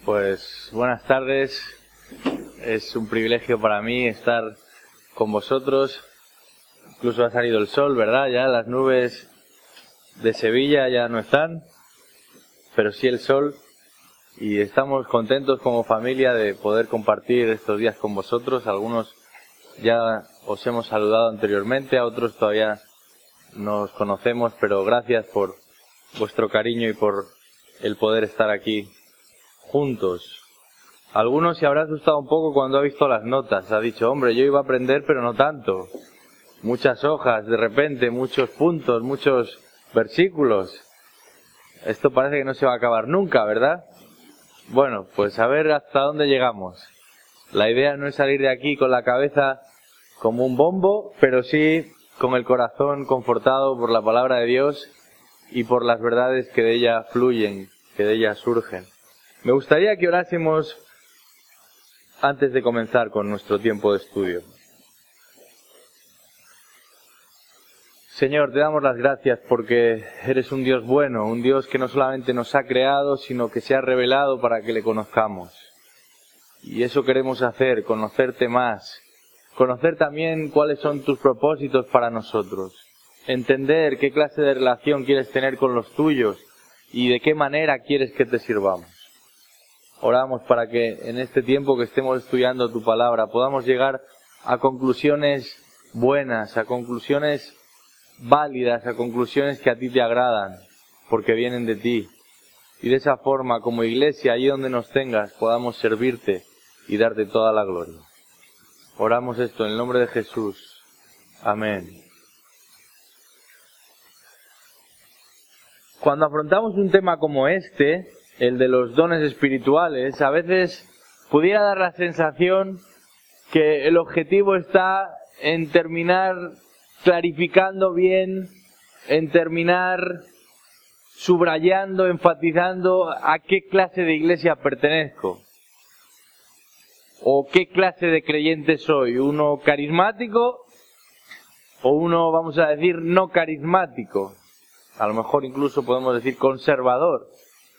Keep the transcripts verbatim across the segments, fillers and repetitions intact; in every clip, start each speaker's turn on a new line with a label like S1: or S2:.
S1: Pues buenas tardes, es un privilegio para mí estar con vosotros. Incluso ha salido el sol, ¿verdad? Ya las nubes de Sevilla ya no están, pero sí el sol, y estamos contentos como familia de poder compartir estos días con vosotros. Algunos ya os hemos saludado anteriormente, a otros todavía nos conocemos, pero gracias por vuestro cariño y por el poder estar aquí juntos. Algunos se habrá asustado un poco cuando ha visto las notas. Ha dicho, hombre, yo iba a aprender, pero no tanto. Muchas hojas, de repente, muchos puntos, muchos versículos. Esto parece que no se va a acabar nunca, ¿verdad? Bueno, pues a ver hasta dónde llegamos. La idea no es salir de aquí con la cabeza como un bombo, pero sí con el corazón confortado por la palabra de Dios y por las verdades que de ella fluyen, que de ella surgen. Me gustaría que orásemos antes de comenzar con nuestro tiempo de estudio. Señor, te damos las gracias porque eres un Dios bueno, un Dios que no solamente nos ha creado, sino que se ha revelado para que le conozcamos. Y eso queremos hacer, conocerte más, conocer también cuáles son tus propósitos para nosotros, entender qué clase de relación quieres tener con los tuyos y de qué manera quieres que te sirvamos. Oramos para que en este tiempo que estemos estudiando tu palabra podamos llegar a conclusiones buenas, a conclusiones válidas, a conclusiones que a ti te agradan, porque vienen de ti. Y de esa forma, como iglesia, allí donde nos tengas, podamos servirte y darte toda la gloria. Oramos esto en el nombre de Jesús. Amén. Cuando afrontamos un tema como este, el de los dones espirituales, a veces pudiera dar la sensación que el objetivo está en terminar clarificando bien, en terminar subrayando, enfatizando a qué clase de iglesia pertenezco o qué clase de creyente soy, uno carismático o uno, vamos a decir, no carismático, a lo mejor incluso podemos decir conservador.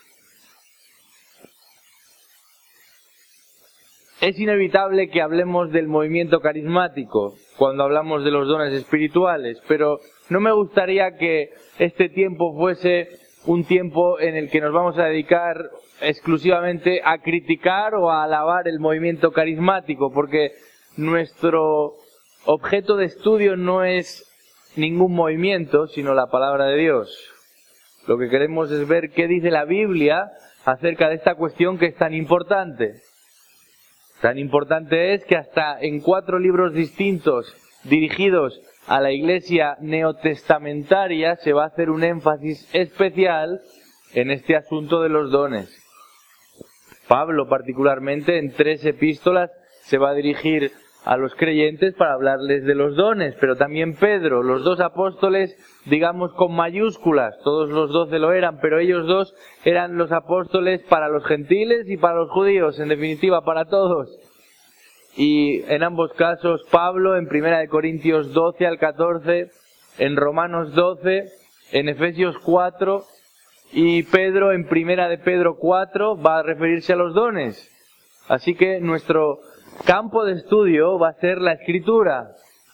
S1: Es inevitable que hablemos del movimiento carismático cuando hablamos de los dones espirituales, pero no me gustaría que este tiempo fuese un tiempo en el que nos vamos a dedicar exclusivamente a criticar o a alabar el movimiento carismático, porque nuestro objeto de estudio no es ningún movimiento, sino la palabra de Dios. Lo que queremos es ver qué dice la Biblia acerca de esta cuestión que es tan importante. Tan importante es que hasta en cuatro libros distintos dirigidos a la iglesia neotestamentaria se va a hacer un énfasis especial en este asunto de los dones. Pablo particularmente en tres epístolas se va a dirigir a los creyentes para hablarles de los dones, pero también Pedro, los dos apóstoles, digamos con mayúsculas, todos los doce lo eran, pero ellos dos eran los apóstoles para los gentiles y para los judíos, en definitiva para todos. Y en ambos casos Pablo en primera de Corintios doce al catorce, en Romanos doce, en Efesios cuatro, y Pedro en primera de Pedro cuatro va a referirse a los dones. Así que nuestro campo de estudio va a ser la Escritura.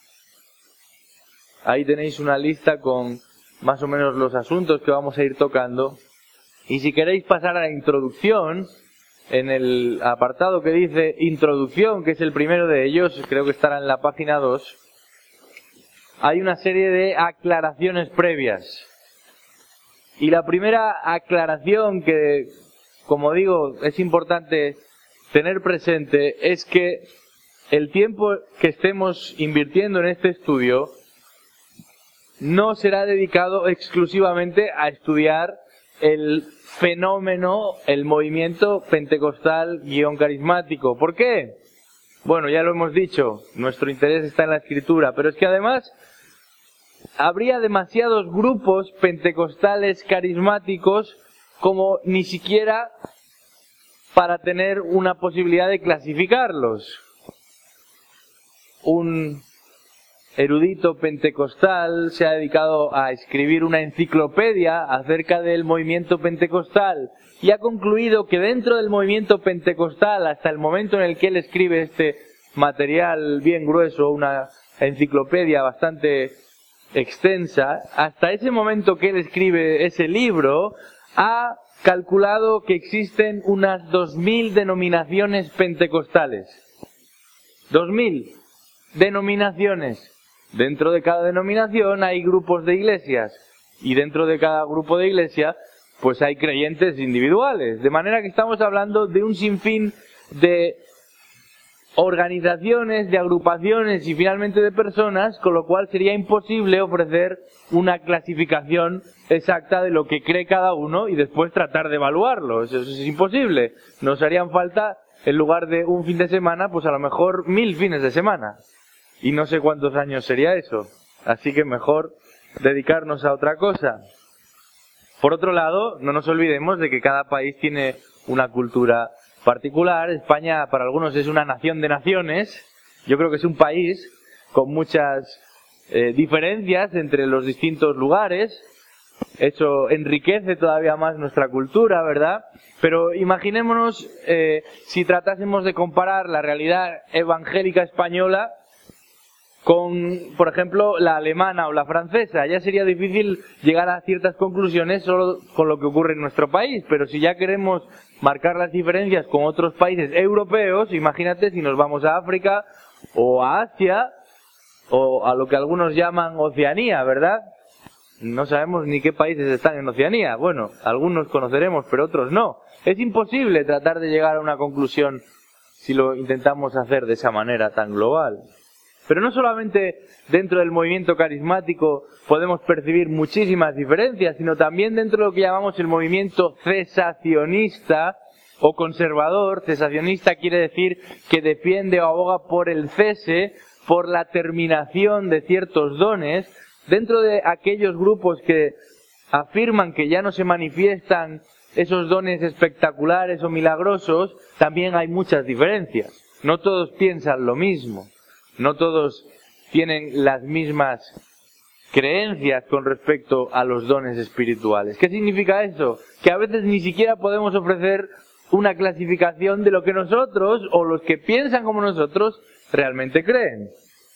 S1: Ahí tenéis una lista con más o menos los asuntos que vamos a ir tocando. Y si queréis pasar a la introducción, en el apartado que dice Introducción, que es el primero de ellos, creo que estará en la página dos, hay una serie de aclaraciones previas. Y la primera aclaración que, como digo, es importante tener presente es que el tiempo que estemos invirtiendo en este estudio no será dedicado exclusivamente a estudiar el fenómeno, el movimiento pentecostal guión carismático. ¿Por qué? Bueno, ya lo hemos dicho, nuestro interés está en la Escritura, pero es que además habría demasiados grupos pentecostales carismáticos como ni siquiera para tener una posibilidad de clasificarlos. Un erudito pentecostal se ha dedicado a escribir una enciclopedia acerca del movimiento pentecostal y ha concluido que dentro del movimiento pentecostal, hasta el momento en el que él escribe este material bien grueso, una enciclopedia bastante extensa, hasta ese momento que él escribe ese libro, ha calculado que existen unas dos mil denominaciones pentecostales. dos mil denominaciones. Dentro de cada denominación hay grupos de iglesias y dentro de cada grupo de iglesia pues hay creyentes individuales. De manera que estamos hablando de un sinfín de organizaciones, de agrupaciones y finalmente de personas, con lo cual sería imposible ofrecer una clasificación exacta de lo que cree cada uno y después tratar de evaluarlo. Eso es imposible. Nos harían falta, en lugar de un fin de semana, pues a lo mejor mil fines de semana. Y no sé cuántos años sería eso. Así que mejor dedicarnos a otra cosa. Por otro lado, no nos olvidemos de que cada país tiene una cultura particular. España para algunos es una nación de naciones. Yo creo que es un país con muchas eh, diferencias entre los distintos lugares. Eso enriquece todavía más nuestra cultura, ¿verdad? Pero imaginémonos eh, si tratásemos de comparar la realidad evangélica española con, por ejemplo, la alemana o la francesa. Ya sería difícil llegar a ciertas conclusiones solo con lo que ocurre en nuestro país, pero si ya queremos marcar las diferencias con otros países europeos, imagínate si nos vamos a África o a Asia o a lo que algunos llaman Oceanía, ¿verdad? No sabemos ni qué países están en Oceanía. Bueno, algunos conoceremos, pero otros no. Es imposible tratar de llegar a una conclusión si lo intentamos hacer de esa manera tan global. Pero no solamente dentro del movimiento carismático podemos percibir muchísimas diferencias, sino también dentro de lo que llamamos el movimiento cesacionista o conservador. Cesacionista quiere decir que defiende o aboga por el cese, por la terminación de ciertos dones. Dentro de aquellos grupos que afirman que ya no se manifiestan esos dones espectaculares o milagrosos, también hay muchas diferencias. No todos piensan lo mismo. No todos tienen las mismas creencias con respecto a los dones espirituales. ¿Qué significa eso? Que a veces ni siquiera podemos ofrecer una clasificación de lo que nosotros, o los que piensan como nosotros, realmente creen.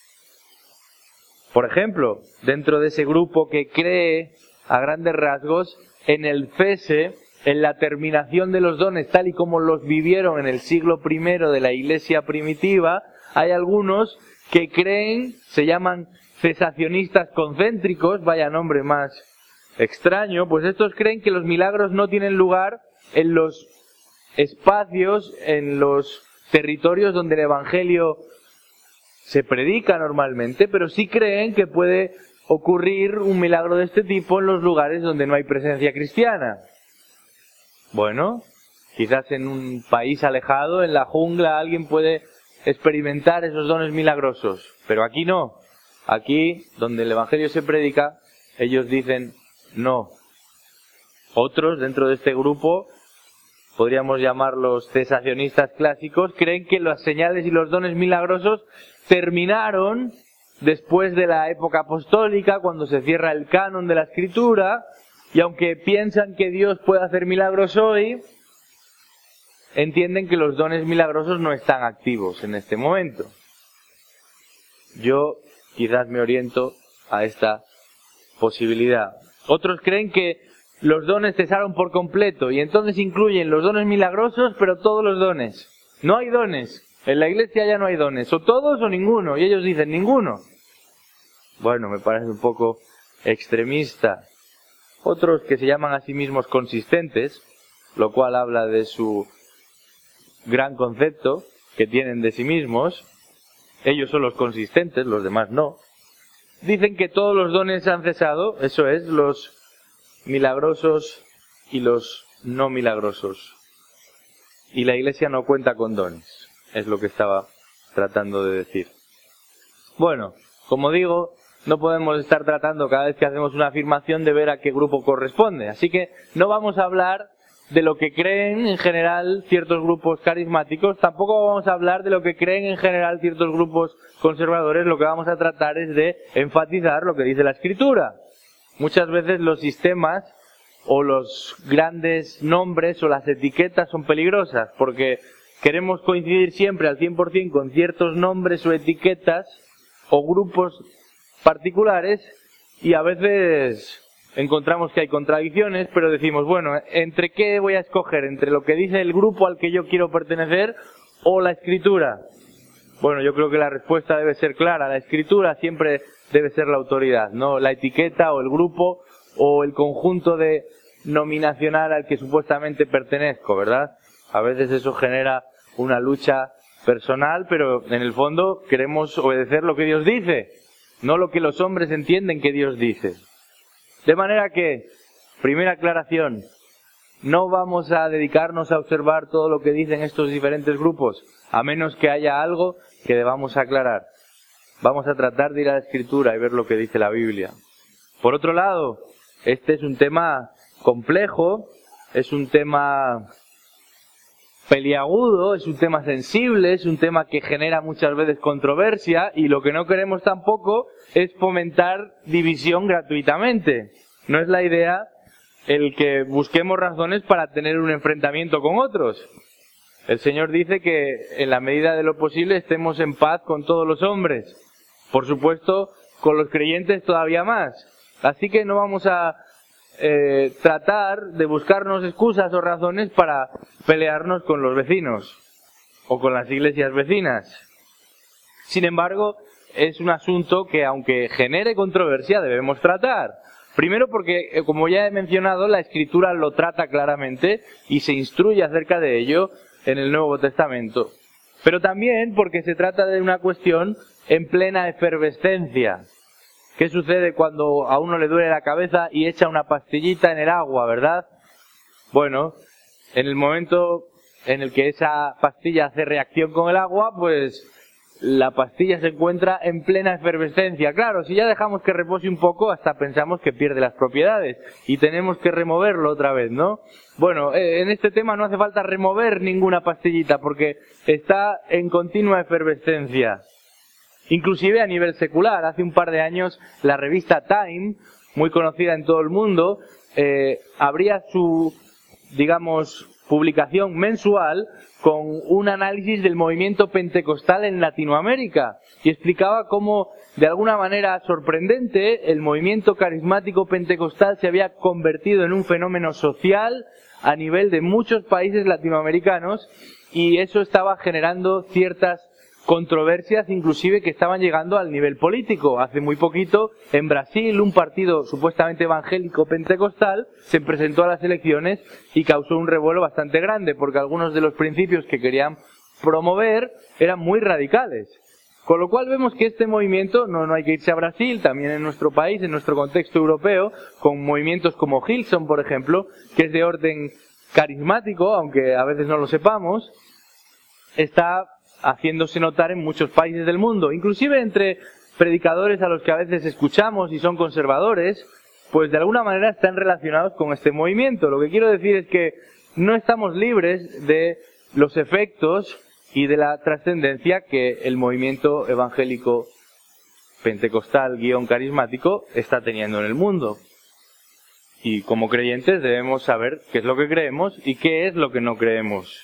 S1: Por ejemplo, dentro de ese grupo que cree, a grandes rasgos, en el cese, en la terminación de los dones tal y como los vivieron en el siglo primero de la iglesia primitiva, hay algunos que creen, se llaman cesacionistas concéntricos, vaya nombre más extraño, pues estos creen que los milagros no tienen lugar en los espacios, en los territorios donde el Evangelio se predica normalmente, pero sí creen que puede ocurrir un milagro de este tipo en los lugares donde no hay presencia cristiana. Bueno, quizás en un país alejado, en la jungla, alguien puede experimentar esos dones milagrosos, pero aquí no. Aquí, donde el Evangelio se predica, ellos dicen no. Otros dentro de este grupo, podríamos llamarlos cesacionistas clásicos, creen que las señales y los dones milagrosos terminaron después de la época apostólica, cuando se cierra el canon de la Escritura, y aunque piensan que Dios puede hacer milagros hoy, entienden que los dones milagrosos no están activos en este momento. Yo quizás me oriento a esta posibilidad. Otros creen que los dones cesaron por completo y entonces incluyen los dones milagrosos, pero todos los dones. No hay dones. En la iglesia ya no hay dones. O todos o ninguno. Y ellos dicen ninguno. Bueno, me parece un poco extremista. Otros que se llaman a sí mismos consistentes, lo cual habla de su gran concepto que tienen de sí mismos. Ellos son los consistentes, los demás no. Dicen que todos los dones han cesado, eso es, los milagrosos y los no milagrosos. Y la iglesia no cuenta con dones, es lo que estaba tratando de decir. Bueno, como digo, no podemos estar tratando cada vez que hacemos una afirmación de ver a qué grupo corresponde. Así que no vamos a hablar de lo que creen en general ciertos grupos carismáticos, tampoco vamos a hablar de lo que creen en general ciertos grupos conservadores. Lo que vamos a tratar es de enfatizar lo que dice la Escritura. Muchas veces los sistemas o los grandes nombres o las etiquetas son peligrosas, porque queremos coincidir siempre al cien por cien con ciertos nombres o etiquetas o grupos particulares, y a veces encontramos que hay contradicciones, pero decimos, bueno, ¿entre qué voy a escoger? ¿Entre lo que dice el grupo al que yo quiero pertenecer o la Escritura? Bueno, yo creo que la respuesta debe ser clara. La Escritura siempre debe ser la autoridad, no la etiqueta o el grupo o el conjunto de nominacional al que supuestamente pertenezco, ¿verdad? A veces eso genera una lucha personal, pero en el fondo queremos obedecer lo que Dios dice, no lo que los hombres entienden que Dios dice. De manera que, primera aclaración, no vamos a dedicarnos a observar todo lo que dicen estos diferentes grupos, a menos que haya algo que debamos aclarar. Vamos a tratar de ir a la Escritura y ver lo que dice la Biblia. Por otro lado, este es un tema complejo, es un tema peliagudo, es un tema sensible, es un tema que genera muchas veces controversia, y lo que no queremos tampoco es fomentar división gratuitamente. No es la idea el que busquemos razones para tener un enfrentamiento con otros. El Señor dice que en la medida de lo posible estemos en paz con todos los hombres. Por supuesto, con los creyentes todavía más. Así que no vamos a eh, tratar de buscarnos excusas o razones para pelearnos con los vecinos o con las iglesias vecinas. Sin embargo, es un asunto que, aunque genere controversia, debemos tratar. Primero porque, como ya he mencionado, la Escritura lo trata claramente y se instruye acerca de ello en el Nuevo Testamento. Pero también porque se trata de una cuestión en plena efervescencia. ¿Qué sucede cuando a uno le duele la cabeza y echa una pastillita en el agua, verdad? Bueno, en el momento en el que esa pastilla hace reacción con el agua, pues la pastilla se encuentra en plena efervescencia. Claro, si ya dejamos que repose un poco, hasta pensamos que pierde las propiedades y tenemos que removerlo otra vez, ¿no? Bueno, en este tema no hace falta remover ninguna pastillita porque está en continua efervescencia. Inclusive a nivel secular, hace un par de años la revista Time, muy conocida en todo el mundo, eh, abría su, digamos, publicación mensual con un análisis del movimiento pentecostal en Latinoamérica y explicaba cómo, de alguna manera sorprendente, el movimiento carismático pentecostal se había convertido en un fenómeno social a nivel de muchos países latinoamericanos, y eso estaba generando ciertas controversias, inclusive que estaban llegando al nivel político. Hace muy poquito, en Brasil, un partido supuestamente evangélico pentecostal se presentó a las elecciones y causó un revuelo bastante grande, porque algunos de los principios que querían promover eran muy radicales. Con lo cual vemos que este movimiento, no, no hay que irse a Brasil, también en nuestro país, en nuestro contexto europeo, con movimientos como Hillsong, por ejemplo, que es de orden carismático, aunque a veces no lo sepamos, está haciéndose notar en muchos países del mundo, inclusive entre predicadores a los que a veces escuchamos y son conservadores, pues de alguna manera están relacionados con este movimiento. Lo que quiero decir es que no estamos libres de los efectos y de la trascendencia que el movimiento evangélico pentecostal guión carismático está teniendo en el mundo. Y como creyentes debemos saber qué es lo que creemos y qué es lo que no creemos.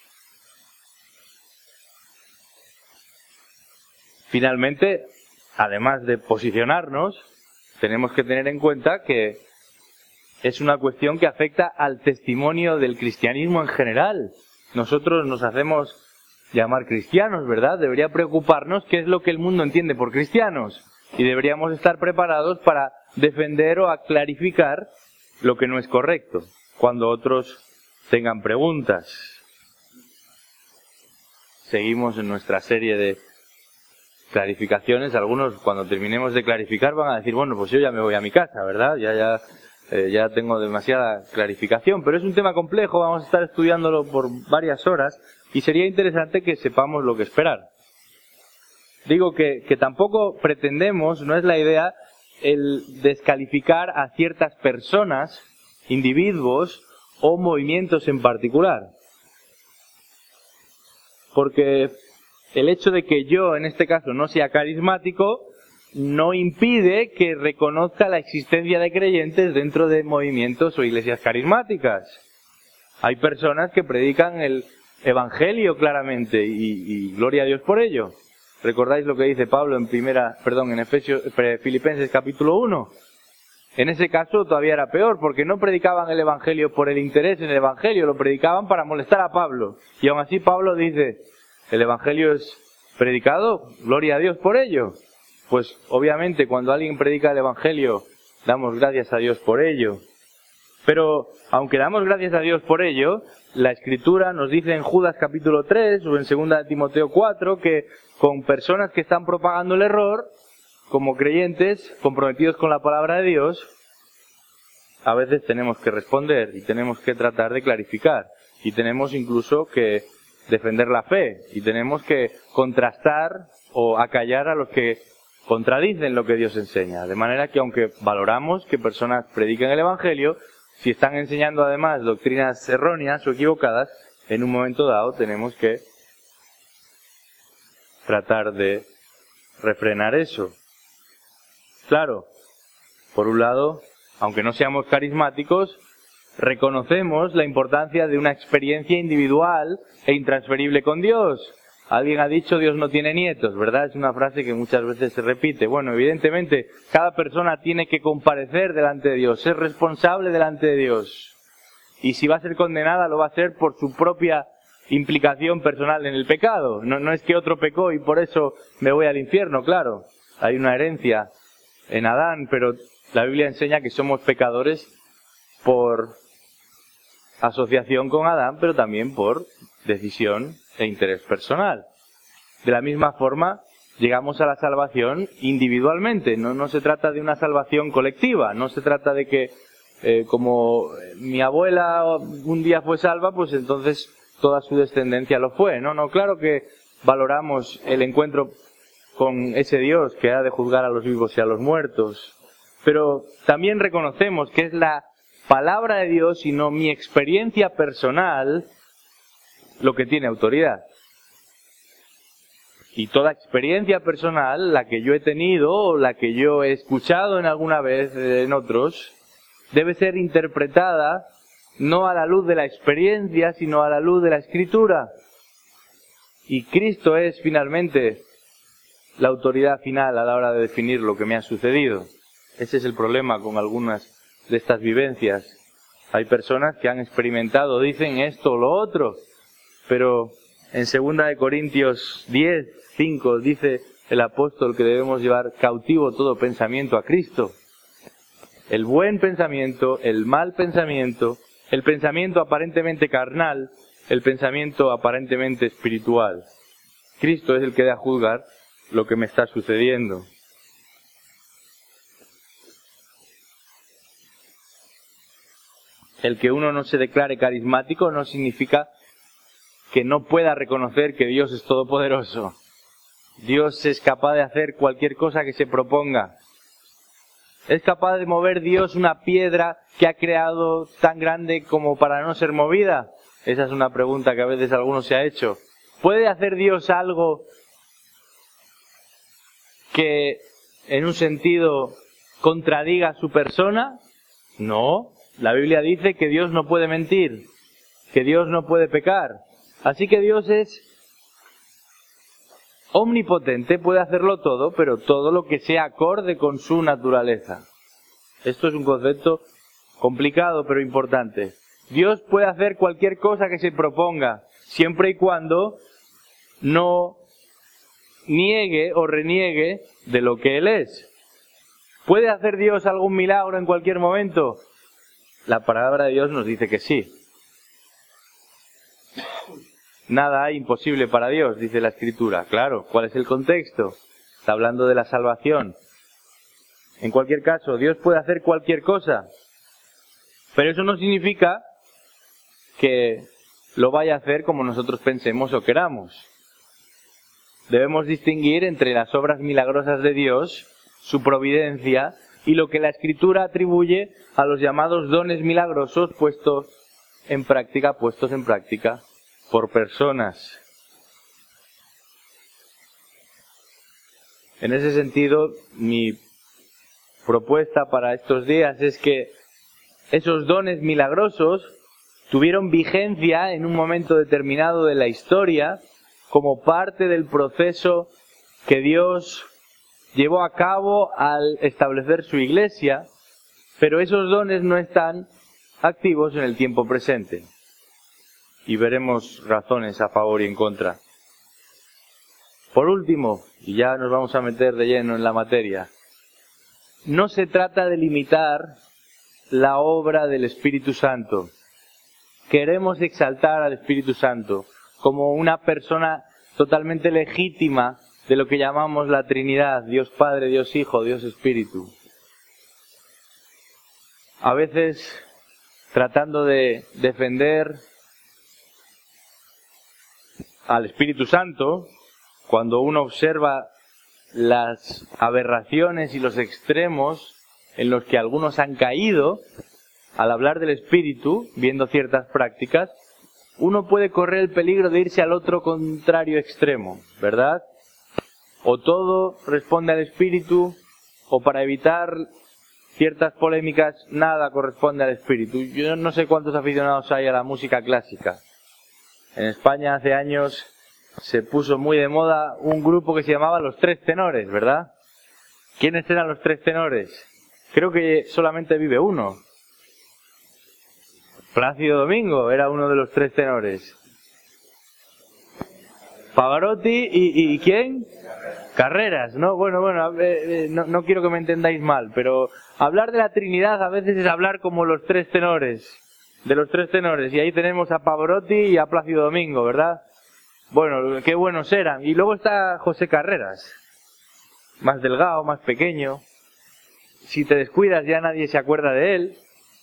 S1: Finalmente, además de posicionarnos, tenemos que tener en cuenta que es una cuestión que afecta al testimonio del cristianismo en general. Nosotros nos hacemos llamar cristianos, ¿verdad? Debería preocuparnos qué es lo que el mundo entiende por cristianos, y deberíamos estar preparados para defender o a clarificar lo que no es correcto cuando otros tengan preguntas. Seguimos en nuestra serie de clarificaciones. Algunos, cuando terminemos de clarificar, van a decir, bueno, pues yo ya me voy a mi casa, ¿verdad? Ya, ya, eh, ya tengo demasiada clarificación, pero es un tema complejo, vamos a estar estudiándolo por varias horas y sería interesante que sepamos lo que esperar. Digo que, que tampoco pretendemos, no es la idea, el descalificar a ciertas personas, individuos o movimientos en particular. Porque el hecho de que yo, en este caso, no sea carismático, no impide que reconozca la existencia de creyentes dentro de movimientos o iglesias carismáticas. Hay personas que predican el Evangelio claramente y, y gloria a Dios por ello. ¿Recordáis lo que dice Pablo en primera, perdón, en Efesios, Filipenses capítulo uno? En ese caso todavía era peor, porque no predicaban el Evangelio por el interés en el Evangelio, lo predicaban para molestar a Pablo. Y aún así Pablo dice, ¿el Evangelio es predicado? Gloria a Dios por ello. Pues obviamente cuando alguien predica el Evangelio, damos gracias a Dios por ello. Pero aunque damos gracias a Dios por ello, la Escritura nos dice en Judas capítulo tres o en segunda de Timoteo cuatro que con personas que están propagando el error, como creyentes comprometidos con la palabra de Dios, a veces tenemos que responder y tenemos que tratar de clarificar y tenemos incluso que defender la fe y tenemos que contrastar o acallar a los que contradicen lo que Dios enseña. De manera que aunque valoramos que personas prediquen el Evangelio, si están enseñando además doctrinas erróneas o equivocadas, en un momento dado tenemos que tratar de refrenar eso. Claro, por un lado, aunque no seamos carismáticos, reconocemos la importancia de una experiencia individual e intransferible con Dios. Alguien ha dicho Dios no tiene nietos, ¿verdad? Es una frase que muchas veces se repite. Bueno, evidentemente, cada persona tiene que comparecer delante de Dios, ser responsable delante de Dios. Y si va a ser condenada, lo va a hacer por su propia implicación personal en el pecado. No, no es que otro pecó y por eso me voy al infierno, claro. Hay una herencia en Adán, pero la Biblia enseña que somos pecadores por asociación con Adán, pero también por decisión e interés personal. De la misma forma, llegamos a la salvación individualmente. No, no se trata de una salvación colectiva. No se trata de que, eh, como mi abuela un día fue salva, pues entonces toda su descendencia lo fue. No, no, claro que valoramos el encuentro con ese Dios que ha de juzgar a los vivos y a los muertos. Pero también reconocemos que es la palabra de Dios y no mi experiencia personal lo que tiene autoridad. Y toda experiencia personal, la que yo he tenido o la que yo he escuchado en alguna vez en otros, debe ser interpretada no a la luz de la experiencia, sino a la luz de la Escritura. Y Cristo es finalmente la autoridad final a la hora de definir lo que me ha sucedido. Ese es el problema con algunas de estas vivencias. Hay personas que han experimentado, dicen esto o lo otro, pero en segunda de Corintios diez, cinco dice el apóstol que debemos llevar cautivo todo pensamiento a Cristo. El buen pensamiento, el mal pensamiento, el pensamiento aparentemente carnal, el pensamiento aparentemente espiritual. Cristo es el que da a juzgar lo que me está sucediendo. El que uno no se declare carismático no significa que no pueda reconocer que Dios es todopoderoso. Dios es capaz de hacer cualquier cosa que se proponga. ¿Es capaz de mover Dios una piedra que ha creado tan grande como para no ser movida? Esa es una pregunta que a veces alguno se ha hecho. ¿Puede hacer Dios algo que en un sentido contradiga su persona? No. La Biblia dice que Dios no puede mentir, que Dios no puede pecar. Así que Dios es omnipotente, puede hacerlo todo, pero todo lo que sea acorde con su naturaleza. Esto es un concepto complicado pero importante. Dios puede hacer cualquier cosa que se proponga, siempre y cuando no niegue o reniegue de lo que Él es. ¿Puede hacer Dios algún milagro en cualquier momento? La palabra de Dios nos dice que sí. Nada hay imposible para Dios, dice la Escritura. Claro, ¿cuál es el contexto? Está hablando de la salvación. En cualquier caso, Dios puede hacer cualquier cosa. Pero eso no significa que lo vaya a hacer como nosotros pensemos o queramos. Debemos distinguir entre las obras milagrosas de Dios, su providencia, y lo que la Escritura atribuye a los llamados dones milagrosos puestos en práctica, puestos en práctica por personas. En ese sentido, mi propuesta para estos días es que esos dones milagrosos tuvieron vigencia en un momento determinado de la historia como parte del proceso que Dios llevó a cabo al establecer su iglesia, pero esos dones no están activos en el tiempo presente. Y veremos razones a favor y en contra. Por último, y ya nos vamos a meter de lleno en la materia, no se trata de limitar la obra del Espíritu Santo. Queremos exaltar al Espíritu Santo como una persona totalmente legítima de lo que llamamos la Trinidad, Dios Padre, Dios Hijo, Dios Espíritu. A veces, tratando de defender al Espíritu Santo, cuando uno observa las aberraciones y los extremos en los que algunos han caído al hablar del Espíritu, viendo ciertas prácticas, uno puede correr el peligro de irse al otro contrario extremo, ¿verdad? O todo responde al Espíritu, o para evitar ciertas polémicas, nada corresponde al Espíritu. Yo no sé cuántos aficionados hay a la música clásica. En España hace años se puso muy de moda un grupo que se llamaba Los Tres Tenores, ¿verdad? ¿Quiénes eran los tres tenores? Creo que solamente vive uno. Plácido Domingo era uno de los tres tenores. Pavarotti y, y ¿quién? Carreras, ¿no? Bueno, bueno, eh, eh, no, no quiero que me entendáis mal, pero hablar de la Trinidad a veces es hablar como los tres tenores, de los tres tenores, y ahí tenemos a Pavarotti y a Plácido Domingo, ¿verdad? Bueno, qué buenos eran. Y luego está José Carreras, más delgado, más pequeño. Si te descuidas ya nadie se acuerda de él.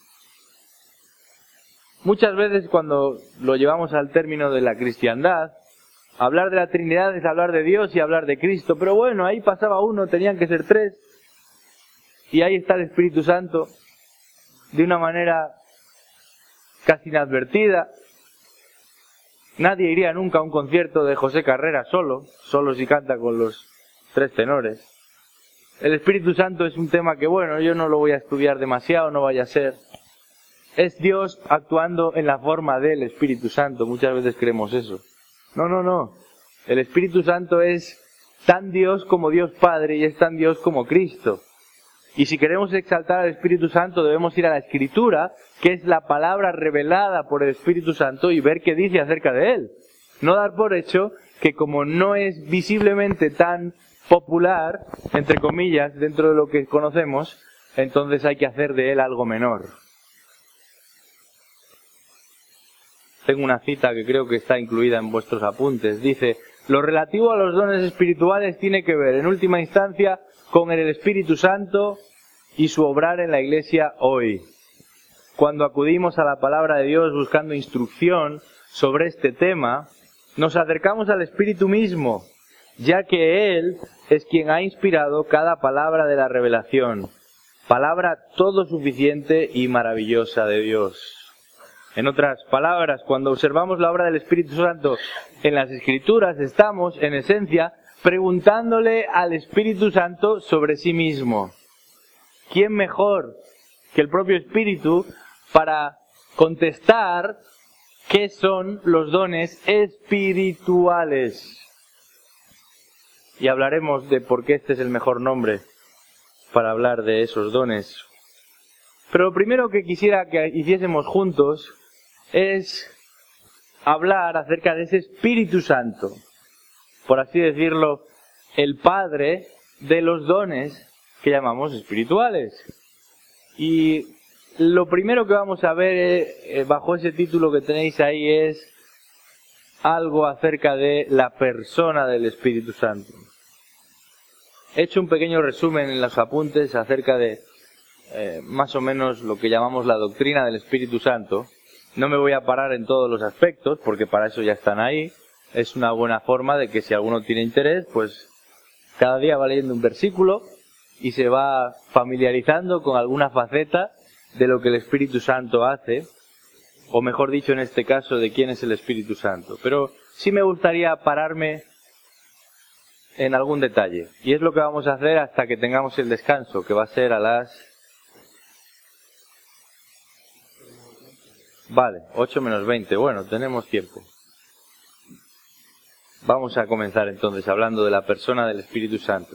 S1: Muchas veces cuando lo llevamos al término de la cristiandad, hablar de la Trinidad es hablar de Dios y hablar de Cristo. Pero bueno, ahí pasaba uno, tenían que ser tres. Y ahí está el Espíritu Santo, de una manera casi inadvertida. Nadie iría nunca a un concierto de José Carreras solo, solo si canta con los tres tenores. El Espíritu Santo es un tema que, bueno, yo no lo voy a estudiar demasiado, no vaya a ser. Es Dios actuando en la forma del Espíritu Santo, muchas veces creemos eso. No, no, no. El Espíritu Santo es tan Dios como Dios Padre y es tan Dios como Cristo. Y si queremos exaltar al Espíritu Santo debemos ir a la Escritura, que es la palabra revelada por el Espíritu Santo, y ver qué dice acerca de Él. No dar por hecho que como no es visiblemente tan popular, entre comillas, dentro de lo que conocemos, entonces hay que hacer de Él algo menor. Tengo una cita que creo que está incluida en vuestros apuntes. Dice, lo relativo a los dones espirituales tiene que ver, en última instancia, con el Espíritu Santo y su obrar en la Iglesia hoy. Cuando acudimos a la palabra de Dios buscando instrucción sobre este tema, nos acercamos al Espíritu mismo, ya que Él es quien ha inspirado cada palabra de la revelación, palabra todo suficiente y maravillosa de Dios. En otras palabras, cuando observamos la obra del Espíritu Santo en las Escrituras, estamos, en esencia, preguntándole al Espíritu Santo sobre sí mismo. ¿Quién mejor que el propio Espíritu para contestar qué son los dones espirituales? Y hablaremos de por qué este es el mejor nombre para hablar de esos dones. Pero lo primero que quisiera que hiciésemos juntos es hablar acerca de ese Espíritu Santo, por así decirlo, el Padre de los dones que llamamos espirituales. Y lo primero que vamos a ver eh, bajo ese título que tenéis ahí es algo acerca de la persona del Espíritu Santo. He hecho un pequeño resumen en los apuntes acerca de eh, más o menos lo que llamamos la doctrina del Espíritu Santo. No me voy a parar en todos los aspectos, porque para eso ya están ahí. Es una buena forma de que si alguno tiene interés, pues cada día va leyendo un versículo y se va familiarizando con alguna faceta de lo que el Espíritu Santo hace. o mejor dicho en este caso, de quién es el Espíritu Santo. Pero sí me gustaría pararme en algún detalle, y es lo que vamos a hacer hasta que tengamos el descanso, que va a ser a las... Vale, ocho menos veinte, bueno, tenemos tiempo. Vamos a comenzar entonces hablando de la persona del Espíritu Santo.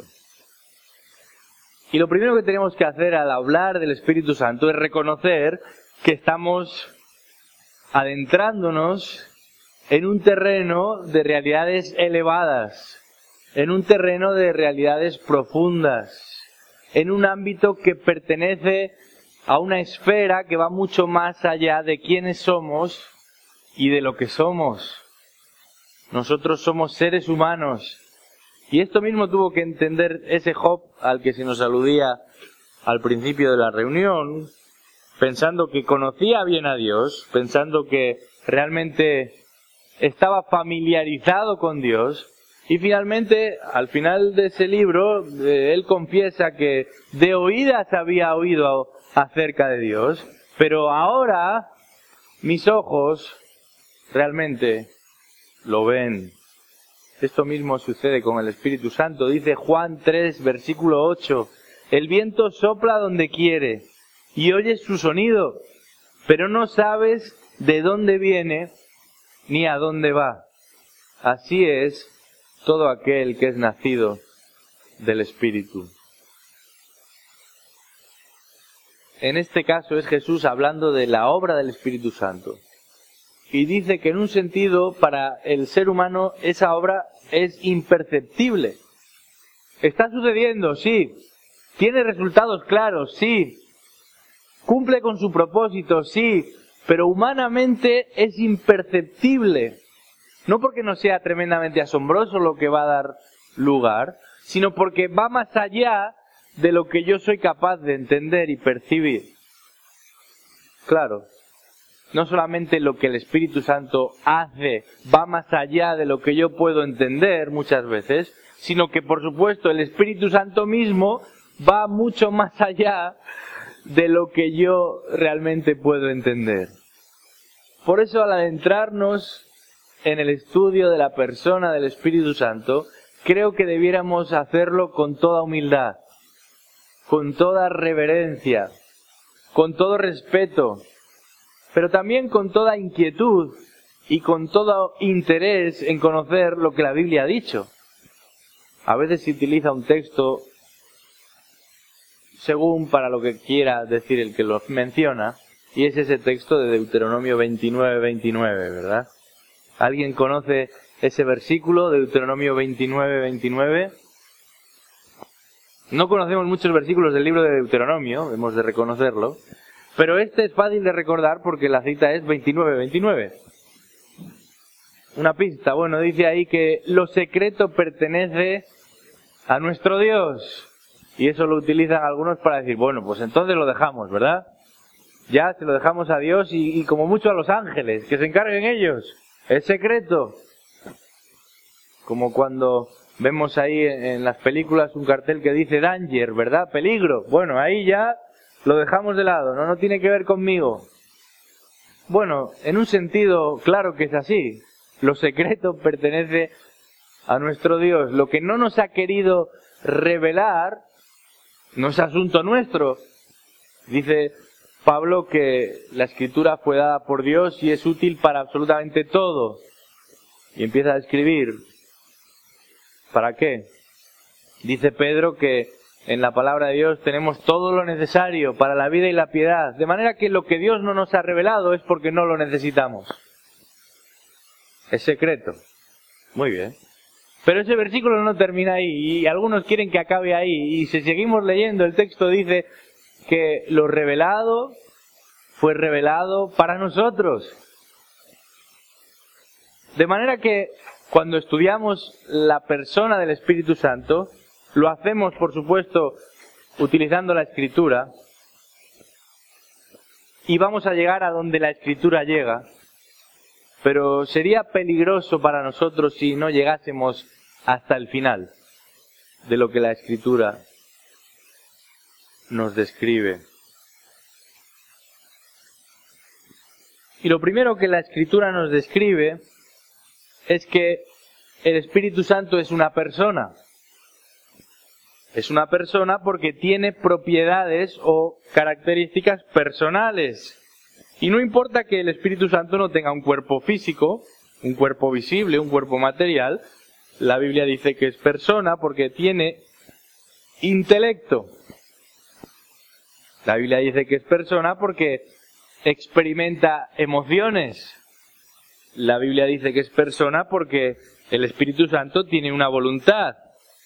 S1: Y lo primero que tenemos que hacer al hablar del Espíritu Santo es reconocer que estamos adentrándonos en un terreno de realidades elevadas, en un terreno de realidades profundas, en un ámbito que pertenece a una esfera que va mucho más allá de quiénes somos y de lo que somos. Nosotros somos seres humanos. Y esto mismo tuvo que entender ese Job al que se nos aludía al principio de la reunión, pensando que conocía bien a Dios, pensando que realmente estaba familiarizado con Dios, y finalmente, al final de ese libro, él confiesa que de oídas había oído acerca de Dios, pero ahora mis ojos realmente lo ven. Esto mismo sucede con el Espíritu Santo. Dice Juan tres, versículo ocho, el viento sopla donde quiere y oyes su sonido, pero no sabes de dónde viene ni a dónde va. Así es todo aquel que es nacido del Espíritu. En este caso es Jesús hablando de la obra del Espíritu Santo. Y dice que en un sentido, para el ser humano, esa obra es imperceptible. Está sucediendo, sí. Tiene resultados claros, sí. Cumple con su propósito, sí. Pero humanamente es imperceptible. No porque no sea tremendamente asombroso lo que va a dar lugar, sino porque va más allá de lo que yo soy capaz de entender y percibir. Claro. No solamente lo que el Espíritu Santo hace va más allá de lo que yo puedo entender muchas veces, sino que por supuesto el Espíritu Santo mismo va mucho más allá de lo que yo realmente puedo entender. Por eso al adentrarnos en el estudio de la persona del Espíritu Santo, creo que debiéramos hacerlo con toda humildad, con toda reverencia, con todo respeto, pero también con toda inquietud y con todo interés en conocer lo que la Biblia ha dicho. A veces se utiliza un texto según para lo que quiera decir el que lo menciona, y es ese texto de Deuteronomio veintinueve, veintinueve, ¿verdad? ¿Alguien conoce ese versículo, Deuteronomio veintinueve, veintinueve? No conocemos muchos versículos del libro de Deuteronomio, hemos de reconocerlo, pero este es fácil de recordar porque la cita es veintinueve, veintinueve. Una pista, bueno, dice ahí que lo secreto pertenece a nuestro Dios. Y eso lo utilizan algunos para decir, bueno, pues entonces lo dejamos, ¿verdad? Ya se lo dejamos a Dios y, y como mucho a los ángeles, que se encarguen ellos. Es secreto. Como cuando vemos ahí en, en las películas un cartel que dice danger, ¿verdad? Peligro. Bueno, ahí ya lo dejamos de lado, no, no tiene que ver conmigo. Bueno, en un sentido, claro que es así. Lo secreto pertenece a nuestro Dios. Lo que no nos ha querido revelar no es asunto nuestro. Dice Pablo que la Escritura fue dada por Dios y es útil para absolutamente todo. Y empieza a escribir. ¿Para qué? Dice Pedro que en la palabra de Dios tenemos todo lo necesario para la vida y la piedad. De manera que lo que Dios no nos ha revelado es porque no lo necesitamos. Es secreto. Muy bien. Pero ese versículo no termina ahí y algunos quieren que acabe ahí. Y si seguimos leyendo, el texto dice que lo revelado fue revelado para nosotros. De manera que cuando estudiamos la persona del Espíritu Santo, lo hacemos, por supuesto, utilizando la Escritura, y vamos a llegar a donde la Escritura llega, pero sería peligroso para nosotros si no llegásemos hasta el final de lo que la Escritura nos describe. Y lo primero que la Escritura nos describe es que el Espíritu Santo es una persona. Es una persona porque tiene propiedades o características personales. Y no importa que el Espíritu Santo no tenga un cuerpo físico, un cuerpo visible, un cuerpo material. La Biblia dice que es persona porque tiene intelecto. La Biblia dice que es persona porque experimenta emociones. La Biblia dice que es persona porque el Espíritu Santo tiene una voluntad.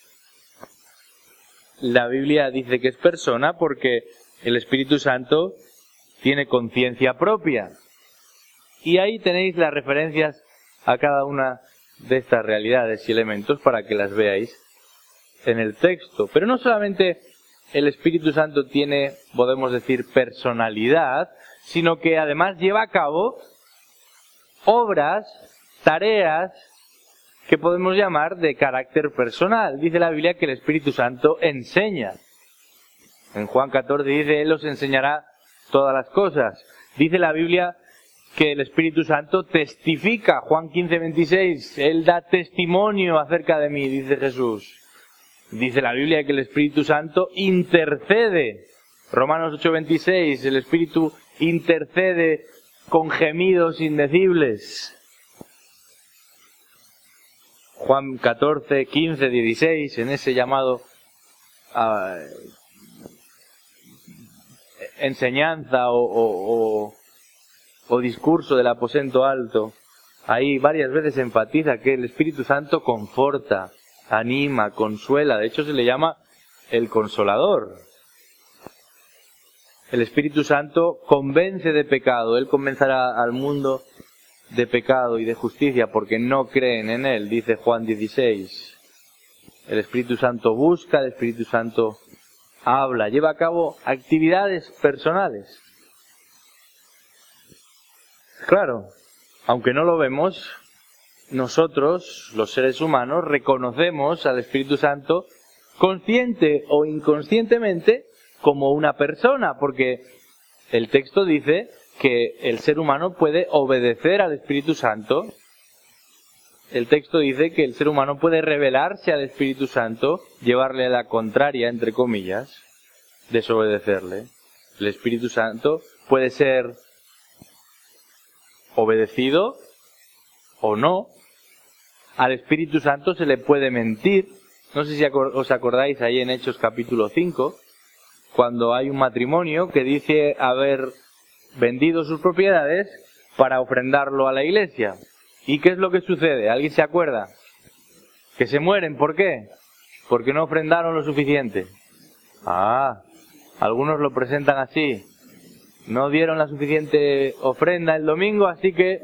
S1: La Biblia dice que es persona porque el Espíritu Santo tiene conciencia propia. Y ahí tenéis las referencias a cada una de estas realidades y elementos para que las veáis en el texto. Pero no solamente el Espíritu Santo tiene, podemos decir, personalidad, sino que además lleva a cabo obras, tareas que podemos llamar de carácter personal. Dice la Biblia que el Espíritu Santo enseña. En Juan catorce dice, Él os enseñará todas las cosas. Dice la Biblia que el Espíritu Santo testifica. Juan quince veintiséis, Él da testimonio acerca de mí, dice Jesús. Dice la Biblia que el Espíritu Santo intercede. Romanos ocho veintiséis, el Espíritu intercede con gemidos indecibles. Juan catorce, quince, dieciséis, en ese llamado a enseñanza o, o, o, o discurso del aposento alto, ahí varias veces enfatiza que el Espíritu Santo conforta, anima, consuela. De hecho se le llama el Consolador. El Espíritu Santo convence de pecado. Él convencerá al mundo de pecado y de justicia porque no creen en Él, dice Juan dieciséis. El Espíritu Santo busca, el Espíritu Santo habla, lleva a cabo actividades personales. Claro, aunque no lo vemos, nosotros, los seres humanos, reconocemos al Espíritu Santo consciente o inconscientemente como una persona, porque el texto dice que el ser humano puede obedecer al Espíritu Santo. El texto dice que el ser humano puede rebelarse al Espíritu Santo, llevarle a la contraria, entre comillas, desobedecerle. El Espíritu Santo puede ser obedecido o no. Al Espíritu Santo se le puede mentir. No sé si os acordáis ahí en Hechos capítulo cinco, cuando hay un matrimonio que dice haber vendido sus propiedades para ofrendarlo a la iglesia. ¿Y qué es lo que sucede? ¿Alguien se acuerda? Que se mueren. ¿Por qué? Porque no ofrendaron lo suficiente. Ah, algunos lo presentan así. No dieron la suficiente ofrenda el domingo, así que...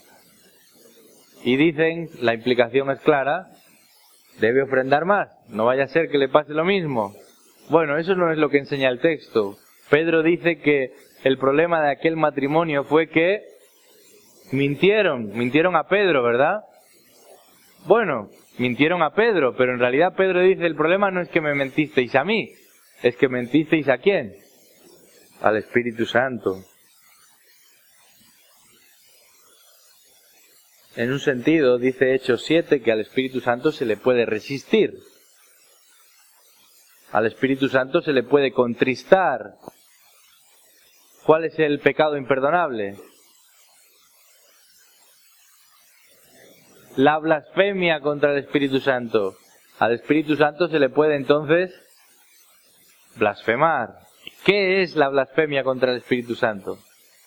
S1: Y dicen, la implicación es clara, debe ofrendar más. No vaya a ser que le pase lo mismo. Bueno, eso no es lo que enseña el texto. Pedro dice que el problema de aquel matrimonio fue que mintieron, mintieron a Pedro, ¿verdad? Bueno, mintieron a Pedro, pero en realidad Pedro dice, el problema no es que me mentisteis a mí, es que mentisteis ¿a quién? Al Espíritu Santo. En un sentido, dice Hechos siete, que al Espíritu Santo se le puede resistir. Al Espíritu Santo se le puede contristar. ¿Cuál es el pecado imperdonable? La blasfemia contra el Espíritu Santo. Al Espíritu Santo se le puede entonces blasfemar. ¿Qué es la blasfemia contra el Espíritu Santo?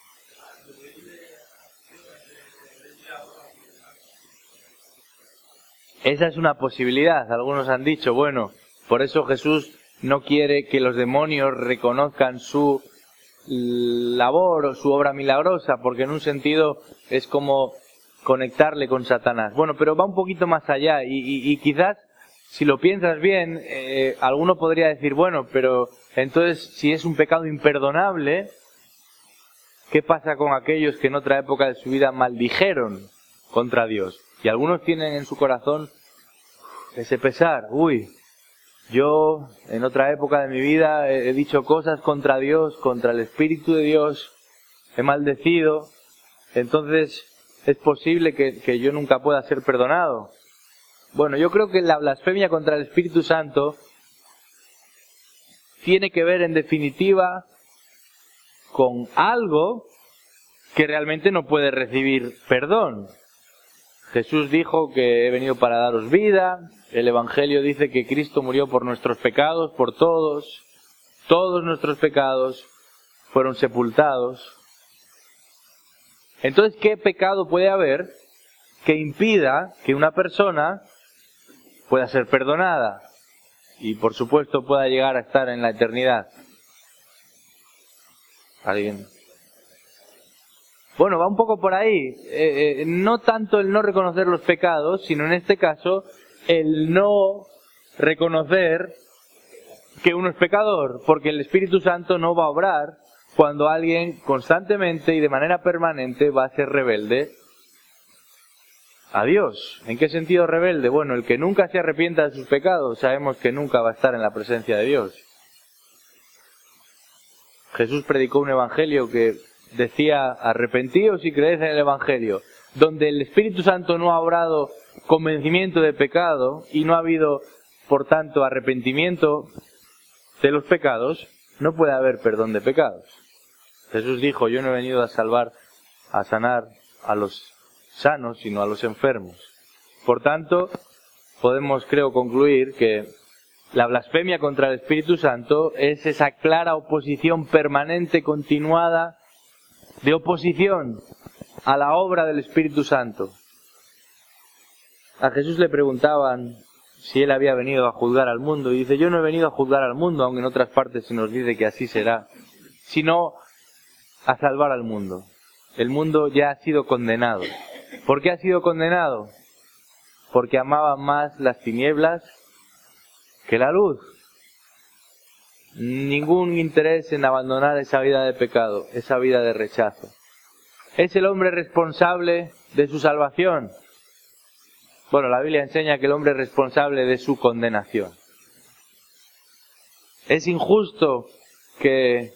S1: Esa es una posibilidad. Algunos han dicho, bueno, por eso Jesús no quiere que los demonios reconozcan su labor o su obra milagrosa, porque en un sentido es como conectarle con Satanás. Bueno, pero va un poquito más allá y, y, y quizás, si lo piensas bien, eh, alguno podría decir, bueno, pero entonces si es un pecado imperdonable, ¿qué pasa con aquellos que en otra época de su vida maldijeron contra Dios? Y algunos tienen en su corazón ese pesar, uy, yo en otra época de mi vida he dicho cosas contra Dios, contra el Espíritu de Dios, he maldecido, entonces es posible que, que yo nunca pueda ser perdonado. Bueno, yo creo que la blasfemia contra el Espíritu Santo tiene que ver en definitiva con algo que realmente no puede recibir perdón. Jesús dijo que he venido para daros vida, el Evangelio dice que Cristo murió por nuestros pecados, por todos, todos nuestros pecados fueron sepultados. Entonces, ¿qué pecado puede haber que impida que una persona pueda ser perdonada y, por supuesto, pueda llegar a estar en la eternidad? ¿Alguien? Bueno, va un poco por ahí. Eh, eh, no tanto el no reconocer los pecados, sino en este caso el no reconocer que uno es pecador, porque el Espíritu Santo no va a obrar cuando alguien constantemente y de manera permanente va a ser rebelde a Dios. ¿En qué sentido rebelde? Bueno, el que nunca se arrepienta de sus pecados, sabemos que nunca va a estar en la presencia de Dios. Jesús predicó un evangelio que decía, arrepentíos y creed en el evangelio. Donde el Espíritu Santo no ha obrado convencimiento de pecado y no ha habido, por tanto, arrepentimiento de los pecados, no puede haber perdón de pecados. Jesús dijo, yo no he venido a salvar, a sanar a los sanos, sino a los enfermos. Por tanto, podemos, creo, concluir que la blasfemia contra el Espíritu Santo es esa clara oposición permanente, continuada, de oposición a la obra del Espíritu Santo. A Jesús le preguntaban si él había venido a juzgar al mundo, y dice, yo no he venido a juzgar al mundo, aunque en otras partes se nos dice que así será, sino a salvar al mundo. El mundo ya ha sido condenado. ¿Por qué ha sido condenado? Porque amaba más las tinieblas que la luz. Ningún interés en abandonar esa vida de pecado, esa vida de rechazo. ¿Es el hombre responsable de su salvación? Bueno, la Biblia enseña que el hombre es responsable de su condenación. ¿Es injusto que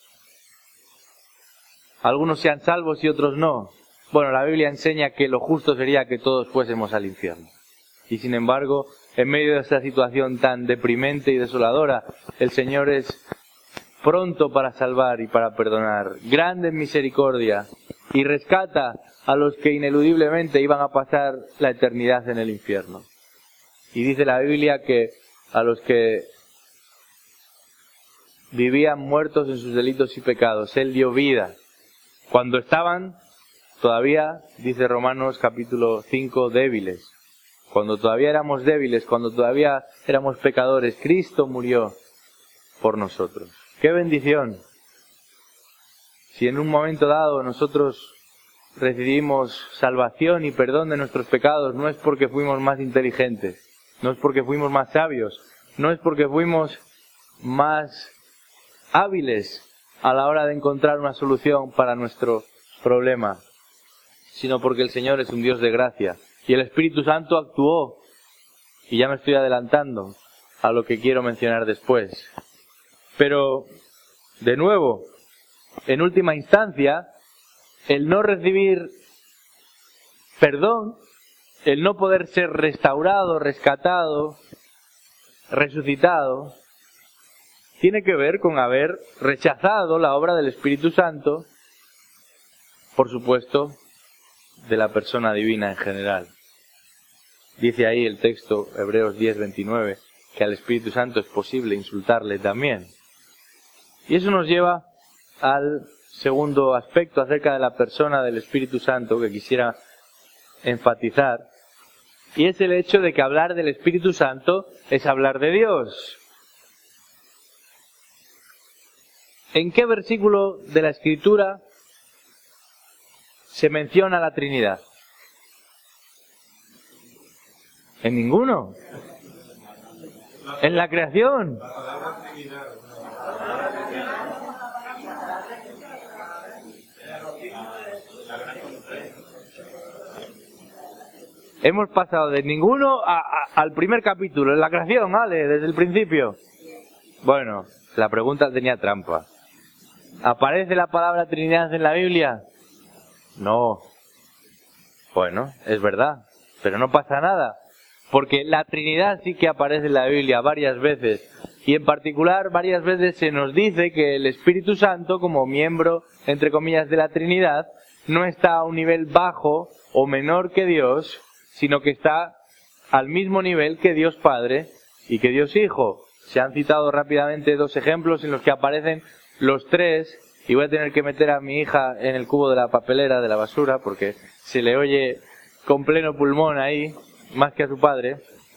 S1: algunos sean salvos y otros no? Bueno, la Biblia enseña que lo justo sería que todos fuésemos al infierno. Y sin embargo, en medio de esta situación tan deprimente y desoladora, el Señor es pronto para salvar y para perdonar, grande en misericordia, y rescata a los que ineludiblemente iban a pasar la eternidad en el infierno. Y dice la Biblia que a los que vivían muertos en sus delitos y pecados, Él dio vida. Cuando estaban todavía, dice Romanos capítulo cinco, débiles. Cuando todavía éramos débiles, cuando todavía éramos pecadores, Cristo murió por nosotros. ¡Qué bendición! Si en un momento dado nosotros recibimos salvación y perdón de nuestros pecados, no es porque fuimos más inteligentes, no es porque fuimos más sabios, no es porque fuimos más hábiles a la hora de encontrar una solución para nuestro problema, sino porque el Señor es un Dios de gracia y el Espíritu Santo actuó. Y ya me estoy adelantando a lo que quiero mencionar después. Pero, de nuevo, en última instancia, el no recibir perdón, el no poder ser restaurado, rescatado, resucitado, tiene que ver con haber rechazado la obra del Espíritu Santo, por supuesto, de la persona divina en general. Dice ahí el texto, Hebreos diez, veintinueve, que al Espíritu Santo es posible insultarle también. Y eso nos lleva al segundo aspecto acerca de la persona del Espíritu Santo que quisiera enfatizar, y es el hecho de que hablar del Espíritu Santo es hablar de Dios. ¿En qué versículo de la Escritura se menciona la Trinidad? En ninguno. En la creación. Hemos pasado de ninguno a, a, al primer capítulo, en la creación, ¿vale? Desde el principio. Bueno, la pregunta tenía trampa. ¿Aparece la palabra Trinidad en la Biblia? No. Bueno, es verdad, pero no pasa nada, porque la Trinidad sí que aparece en la Biblia varias veces, y en particular varias veces se nos dice que el Espíritu Santo, como miembro, entre comillas, de la Trinidad, no está a un nivel bajo o menor que Dios, sino que está al mismo nivel que Dios Padre y que Dios Hijo. Se han citado rápidamente dos ejemplos en los que aparecen los tres, y voy a tener que meter a mi hija en el cubo de la papelera, de la basura, porque se le oye con pleno pulmón ahí, más que a su padre.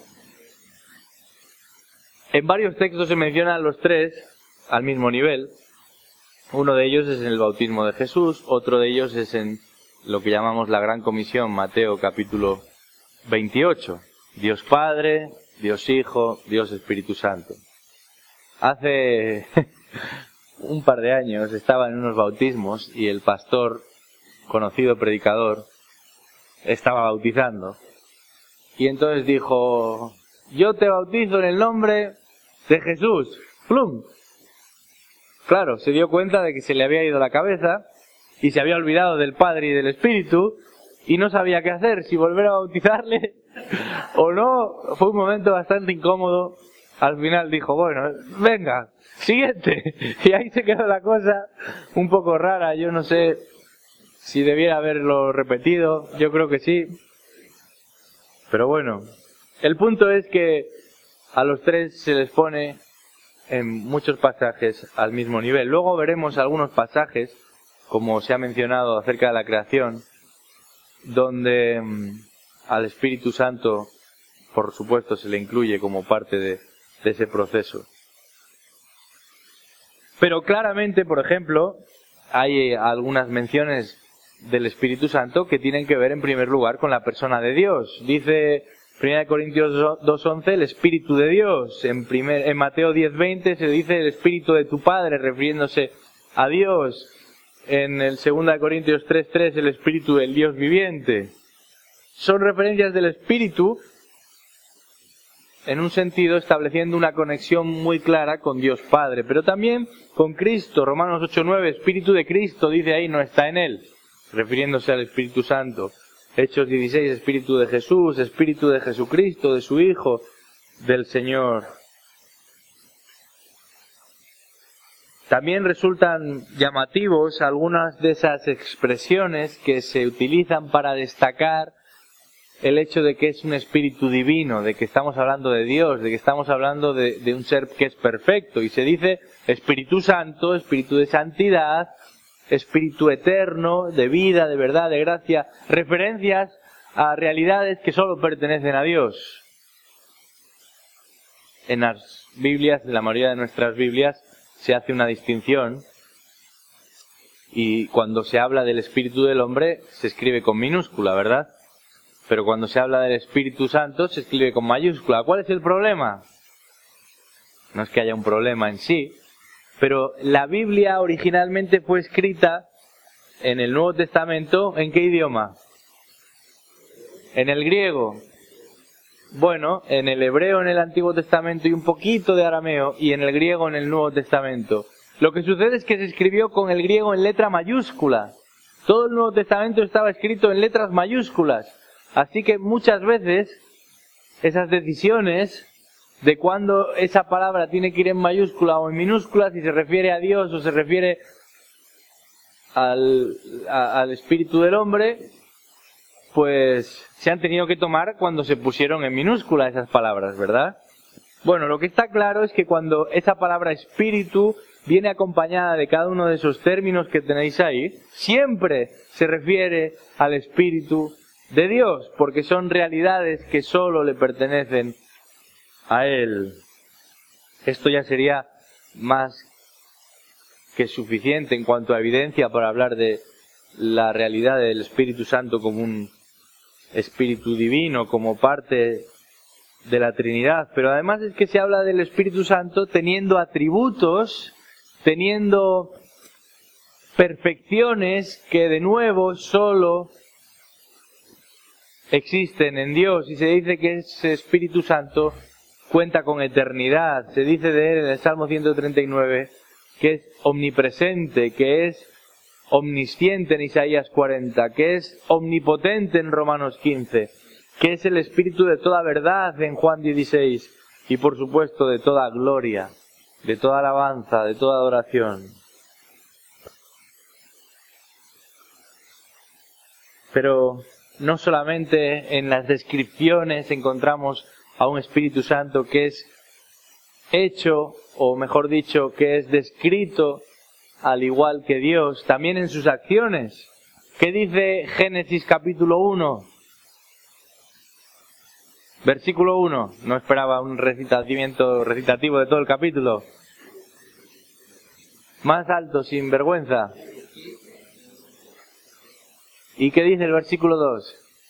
S1: En varios textos se mencionan los tres al mismo nivel. Uno de ellos es en el bautismo de Jesús, otro de ellos es en lo que llamamos la Gran Comisión, Mateo capítulo veintiocho. Dios Padre, Dios Hijo, Dios Espíritu Santo. Hace un par de años estaba en unos bautismos y el pastor, conocido predicador, estaba bautizando. Y entonces dijo: yo te bautizo en el nombre de Jesús. ¡Plum! Claro, se dio cuenta de que se le había ido la cabeza y se había olvidado del Padre y del Espíritu y no sabía qué hacer, si volver a bautizarle o no. Fue un momento bastante incómodo. Al final dijo: bueno, venga, siguiente. Y ahí se quedó la cosa un poco rara. Yo no sé si debiera haberlo repetido, yo creo que sí. Pero bueno, el punto es que a los tres se les pone en muchos pasajes al mismo nivel. Luego veremos algunos pasajes, como se ha mencionado acerca de la creación, donde mmm, al Espíritu Santo, por supuesto, se le incluye como parte de, de ese proceso. Pero claramente, por ejemplo, hay algunas menciones del Espíritu Santo que tienen que ver en primer lugar con la persona de Dios. Dice primera Corintios dos once, el Espíritu de Dios. En, primer, en Mateo diez veinte se dice el Espíritu de tu Padre, refiriéndose a Dios. En el segunda Corintios tres tres, el Espíritu del Dios viviente. Son referencias del Espíritu en un sentido estableciendo una conexión muy clara con Dios Padre, pero también con Cristo. Romanos ocho nueve, Espíritu de Cristo, dice ahí, no está en él, refiriéndose al Espíritu Santo. Hechos dieciséis, Espíritu de Jesús, Espíritu de Jesucristo, de su Hijo, del Señor. También resultan llamativos algunas de esas expresiones que se utilizan para destacar el hecho de que es un espíritu divino, de que estamos hablando de Dios, de que estamos hablando de, de un ser que es perfecto. Y se dice Espíritu Santo, Espíritu de santidad, Espíritu eterno, de vida, de verdad, de gracia, referencias a realidades que solo pertenecen a Dios. En las Biblias, en la mayoría de nuestras Biblias, se hace una distinción, y cuando se habla del Espíritu del hombre se escribe con minúscula, ¿verdad? Pero cuando se habla del Espíritu Santo se escribe con mayúscula. ¿Cuál es el problema? No es que haya un problema en sí, pero la Biblia originalmente fue escrita en el Nuevo Testamento, ¿en qué idioma? En el griego. Bueno, en el hebreo en el Antiguo Testamento y un poquito de arameo, y en el griego en el Nuevo Testamento. Lo que sucede es que se escribió con el griego en letra mayúscula. Todo el Nuevo Testamento estaba escrito en letras mayúsculas. Así que muchas veces esas decisiones de cuándo esa palabra tiene que ir en mayúscula o en minúscula, si se refiere a Dios o se refiere al, a, al espíritu del hombre, pues se han tenido que tomar cuando se pusieron en minúscula esas palabras, ¿verdad? Bueno, lo que está claro es que cuando esa palabra espíritu viene acompañada de cada uno de esos términos que tenéis ahí, siempre se refiere al espíritu de Dios, porque son realidades que solo le pertenecen a Él. Esto ya sería más que suficiente en cuanto a evidencia para hablar de la realidad del Espíritu Santo como un Espíritu divino, como parte de la Trinidad. Pero además es que se habla del Espíritu Santo teniendo atributos, teniendo perfecciones que de nuevo solo existen en Dios, y se dice que ese Espíritu Santo cuenta con eternidad. Se dice de él en el Salmo ciento treinta y nueve que es omnipresente, que es omnisciente en Isaías cuarenta, que es omnipotente en Romanos quince, que es el Espíritu de toda verdad en Juan dieciséis y por supuesto de toda gloria, de toda alabanza, de toda adoración. Pero no solamente en las descripciones encontramos a un Espíritu Santo que es hecho, o mejor dicho, que es descrito al igual que Dios, también en sus acciones. ¿Qué dice Génesis capítulo uno? Versículo uno. No esperaba un recitamiento recitativo de todo el capítulo. Más alto, sin vergüenza. ¿Y qué dice el versículo dos?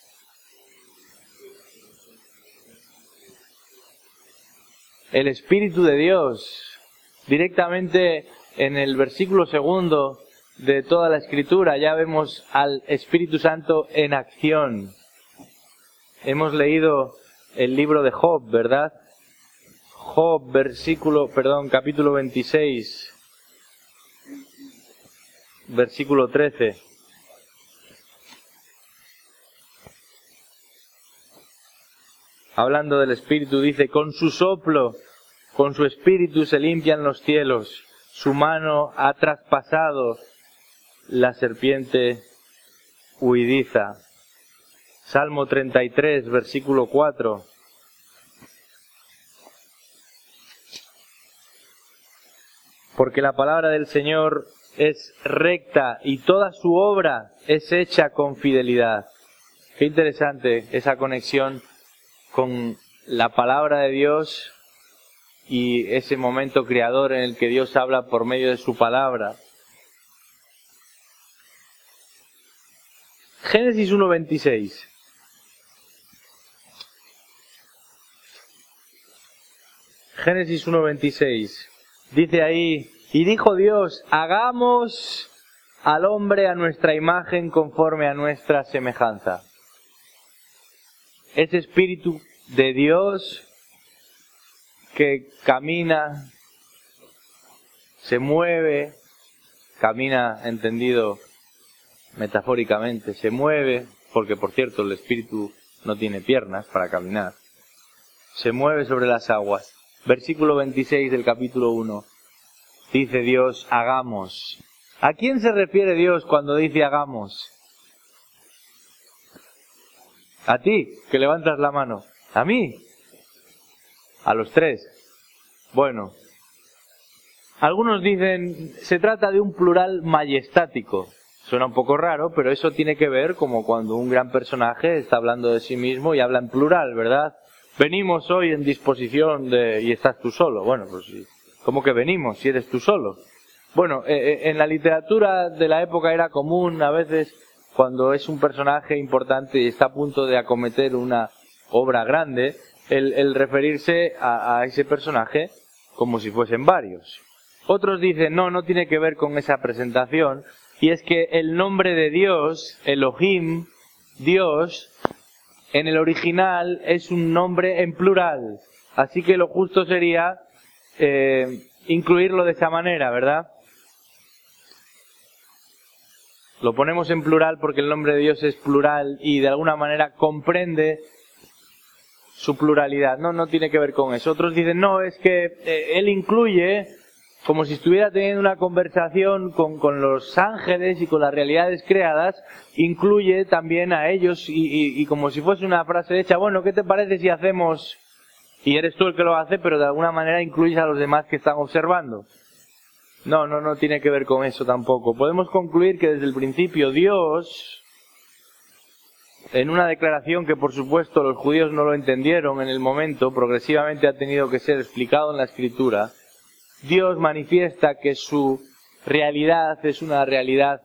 S1: El Espíritu de Dios. Directamente en el versículo segundo de toda la Escritura ya vemos al Espíritu Santo en acción. Hemos leído el libro de Job, ¿verdad? Job, versículo, perdón, capítulo veintiséis, versículo trece. Hablando del Espíritu, dice: con su soplo, con su Espíritu se limpian los cielos, su mano ha traspasado la serpiente huidiza. Salmo treinta y tres, versículo cuatro. Porque la palabra del Señor es recta y toda su obra es hecha con fidelidad. Qué interesante esa conexión con la palabra de Dios y ese momento creador en el que Dios habla por medio de su palabra. Génesis uno veintiséis. Génesis uno veintiséis. Dice ahí: y dijo Dios, hagamos al hombre a nuestra imagen conforme a nuestra semejanza. Ese Espíritu de Dios que camina, se mueve, camina entendido metafóricamente, se mueve, porque por cierto el Espíritu no tiene piernas para caminar, se mueve sobre las aguas. Versículo veintiséis del capítulo uno, dice Dios, hagamos. ¿A quién se refiere Dios cuando dice hagamos? A ti, que levantas la mano. ¿A mí? A los tres. Bueno, algunos dicen, se trata de un plural majestático. Suena un poco raro, pero eso tiene que ver como cuando un gran personaje está hablando de sí mismo y habla en plural, ¿verdad? Venimos hoy en disposición de... y estás tú solo. Bueno, pues ¿cómo que venimos si eres tú solo? Bueno, eh, en la literatura de la época era común a veces, cuando es un personaje importante y está a punto de acometer una obra grande, el, el referirse a, a ese personaje como si fuesen varios. Otros dicen, no, no tiene que ver con esa presentación, y es que el nombre de Dios, Elohim, Dios, en el original es un nombre en plural, así que lo justo sería eh, incluirlo de esa manera, ¿verdad? Lo ponemos en plural porque el nombre de Dios es plural y de alguna manera comprende su pluralidad. No, no tiene que ver con eso. Otros dicen, no, es que eh, Él incluye, como si estuviera teniendo una conversación con, con los ángeles y con las realidades creadas, incluye también a ellos y, y, y como si fuese una frase hecha, bueno, ¿qué te parece si hacemos? Y eres tú el que lo hace, pero de alguna manera incluyes a los demás que están observando. No, no, no tiene que ver con eso tampoco. Podemos concluir que desde el principio Dios, en una declaración que por supuesto los judíos no lo entendieron en el momento, progresivamente ha tenido que ser explicado en la Escritura, Dios manifiesta que su realidad es una realidad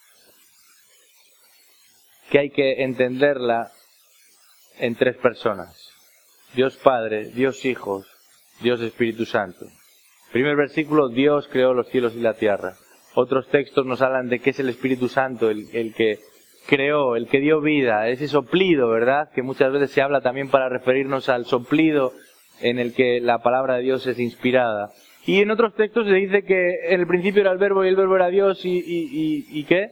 S1: que hay que entenderla en tres personas. Dios Padre, Dios Hijo, Dios Espíritu Santo. Primer versículo, Dios creó los cielos y la tierra. Otros textos nos hablan de que es el Espíritu Santo el, el que creó, el que dio vida, ese soplido, ¿verdad? Que muchas veces se habla también para referirnos al soplido en el que la palabra de Dios es inspirada. Y en otros textos se dice que en el principio era el verbo y el verbo era Dios y, y, y, ¿y qué?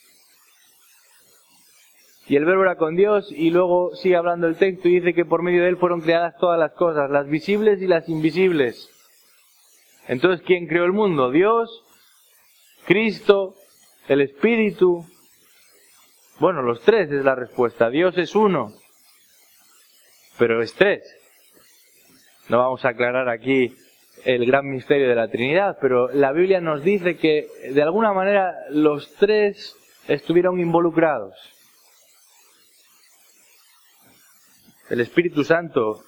S1: Y el verbo era con Dios, y luego sigue hablando el texto y dice que por medio de él fueron creadas todas las cosas, las visibles y las invisibles. Entonces, ¿quién creó el mundo? Dios, Cristo, el Espíritu. Bueno, los tres es la respuesta. Dios es uno, pero es tres. No vamos a aclarar aquí el gran misterio de la Trinidad, pero la Biblia nos dice que de alguna manera los tres estuvieron involucrados. El Espíritu Santo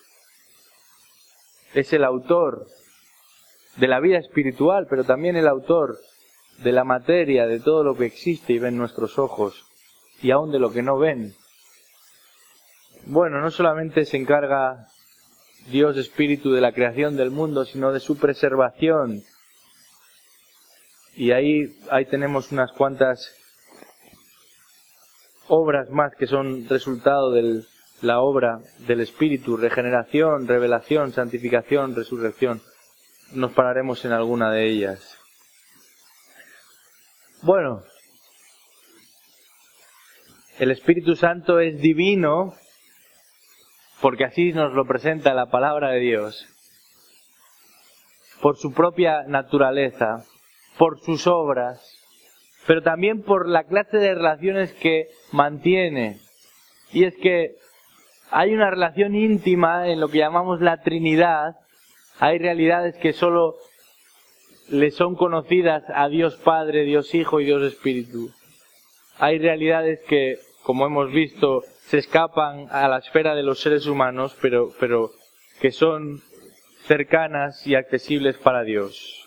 S1: es el autor de la vida espiritual, pero también el autor de la materia, de todo lo que existe y ven nuestros ojos, y aún de lo que no ven. Bueno, no solamente se encarga Dios Espíritu de la creación del mundo, sino de su preservación. Y ahí, ahí tenemos unas cuantas obras más que son resultado de la obra del Espíritu: regeneración, revelación, santificación, resurrección. Nos pararemos en alguna de ellas. Bueno, el Espíritu Santo es divino porque así nos lo presenta la palabra de Dios, por su propia naturaleza, por sus obras, pero también por la clase de relaciones que mantiene. Y es que hay una relación íntima en lo que llamamos la Trinidad. Hay realidades que solo le son conocidas a Dios Padre, Dios Hijo y Dios Espíritu. Hay realidades que, como hemos visto, se escapan a la esfera de los seres humanos, pero, pero que son cercanas y accesibles para Dios.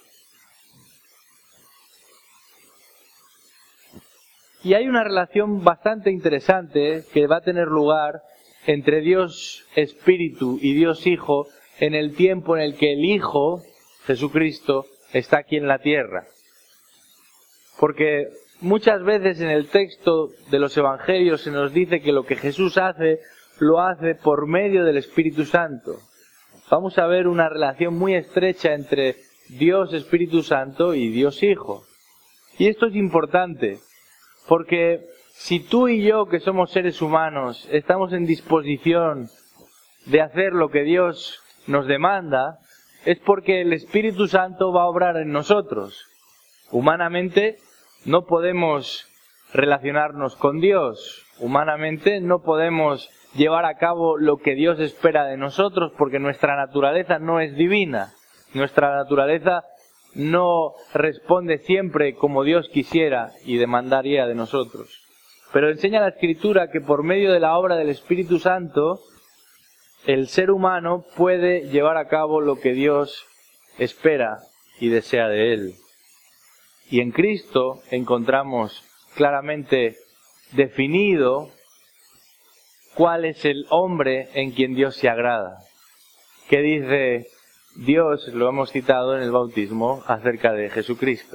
S1: Y hay una relación bastante interesante que va a tener lugar entre Dios Espíritu y Dios Hijo en el tiempo en el que el Hijo, Jesucristo, está aquí en la tierra. Porque muchas veces en el texto de los Evangelios se nos dice que lo que Jesús hace, lo hace por medio del Espíritu Santo. Vamos a ver una relación muy estrecha entre Dios Espíritu Santo y Dios Hijo. Y esto es importante, porque si tú y yo, que somos seres humanos, estamos en disposición de hacer lo que Dios nos demanda, es porque el Espíritu Santo va a obrar en nosotros. Humanamente no podemos relacionarnos con Dios. Humanamente no podemos llevar a cabo lo que Dios espera de nosotros porque nuestra naturaleza no es divina. Nuestra naturaleza no responde siempre como Dios quisiera y demandaría de nosotros. Pero enseña la Escritura que por medio de la obra del Espíritu Santo, el ser humano puede llevar a cabo lo que Dios espera y desea de él. Y en Cristo encontramos claramente definido cuál es el hombre en quien Dios se agrada. ¿Qué dice Dios? Lo hemos citado en el bautismo acerca de Jesucristo.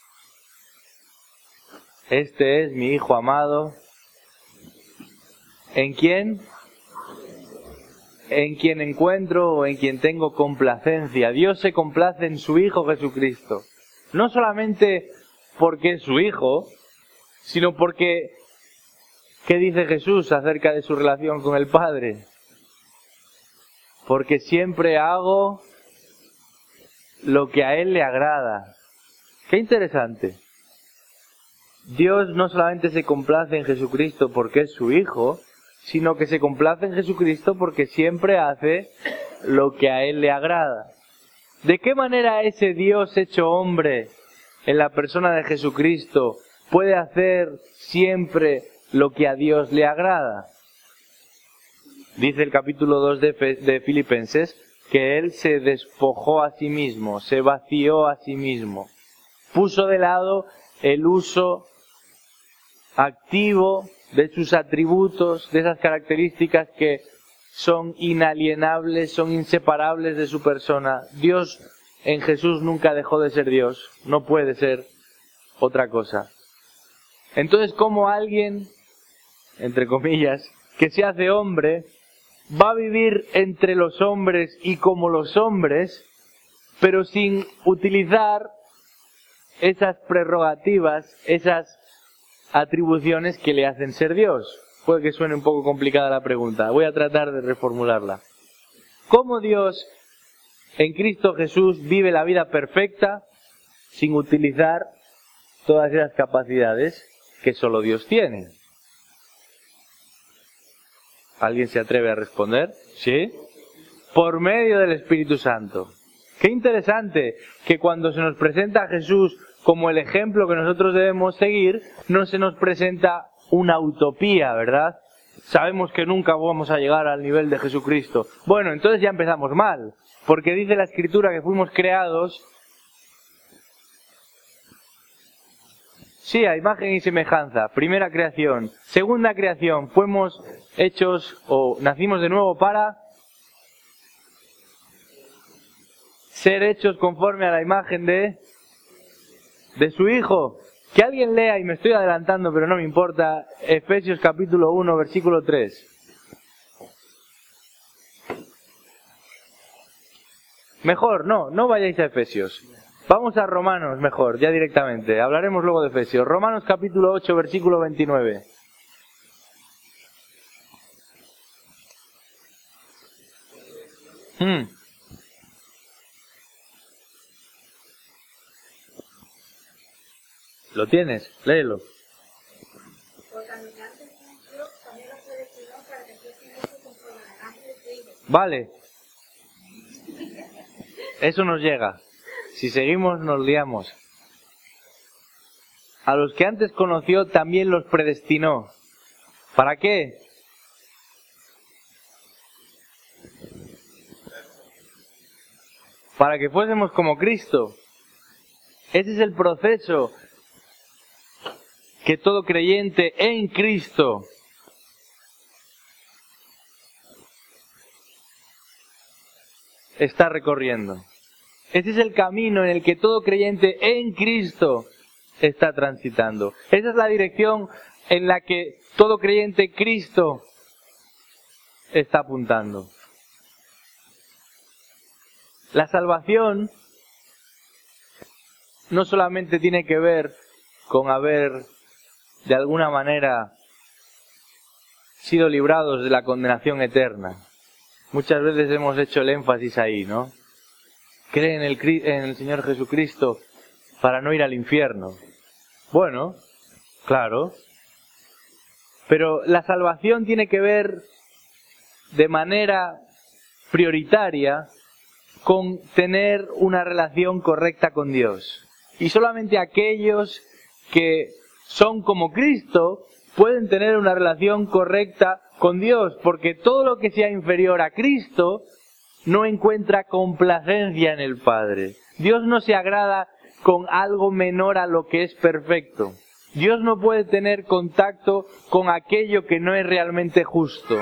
S1: Este es mi Hijo amado, ¿en quién? En quien encuentro o en quien tengo complacencia. Dios se complace en su Hijo Jesucristo. No solamente porque es su Hijo, sino porque, ¿qué dice Jesús acerca de su relación con el Padre? Porque siempre hago lo que a Él le agrada. Qué interesante. Dios no solamente se complace en Jesucristo porque es su Hijo, sino que se complace en Jesucristo porque siempre hace lo que a Él le agrada. ¿De qué manera ese Dios hecho hombre en la persona de Jesucristo puede hacer siempre lo que a Dios le agrada? Dice el capítulo dos de, de Filipenses que Él se despojó a sí mismo, se vació a sí mismo, puso de lado el uso activo de sus atributos, de esas características que son inalienables, son inseparables de su persona. Dios en Jesús nunca dejó de ser Dios, no puede ser otra cosa. Entonces, ¿cómo alguien, entre comillas, que se hace hombre, va a vivir entre los hombres y como los hombres, pero sin utilizar esas prerrogativas, esas atribuciones que le hacen ser Dios. Puede que suene un poco complicada la pregunta, voy a tratar de reformularla. ¿Cómo Dios en Cristo Jesús vive la vida perfecta sin utilizar todas esas capacidades que solo Dios tiene? ¿Alguien se atreve a responder? ¿Sí? Por medio del Espíritu Santo. Qué interesante que cuando se nos presenta a Jesús como el ejemplo que nosotros debemos seguir, no se nos presenta una utopía, ¿verdad? Sabemos que nunca vamos a llegar al nivel de Jesucristo. Bueno, entonces ya empezamos mal, porque dice la Escritura que fuimos creados, sí, a imagen y semejanza, primera creación. Segunda creación, fuimos hechos o nacimos de nuevo para ser hechos conforme a la imagen de, de su Hijo. Que alguien lea, y me estoy adelantando, pero no me importa, Efesios capítulo uno, versículo tres. Mejor, no, no vayáis a Efesios. Vamos a Romanos mejor, ya directamente. Hablaremos luego de Efesios. Romanos capítulo ocho, versículo veintinueve. Hmm. ¿Lo tienes? Léelo. Vale. Eso nos llega. Si seguimos nos liamos. A los que antes conoció también los predestinó. ¿Para qué? Para que fuésemos como Cristo. Ese es el proceso que todo creyente en Cristo está recorriendo. Ese es el camino en el que todo creyente en Cristo está transitando. Esa es la dirección en la que todo creyente en Cristo está apuntando. La salvación no solamente tiene que ver con haber de alguna manera sido librados de la condenación eterna. Muchas veces hemos hecho el énfasis ahí, ¿no? Cree en el, en el Señor Jesucristo para no ir al infierno. Bueno, claro. Pero la salvación tiene que ver de manera prioritaria con tener una relación correcta con Dios. Y solamente aquellos que son como Cristo pueden tener una relación correcta con Dios, porque todo lo que sea inferior a Cristo no encuentra complacencia en el Padre. Dios no se agrada con algo menor a lo que es perfecto. Dios no puede tener contacto con aquello que no es realmente justo.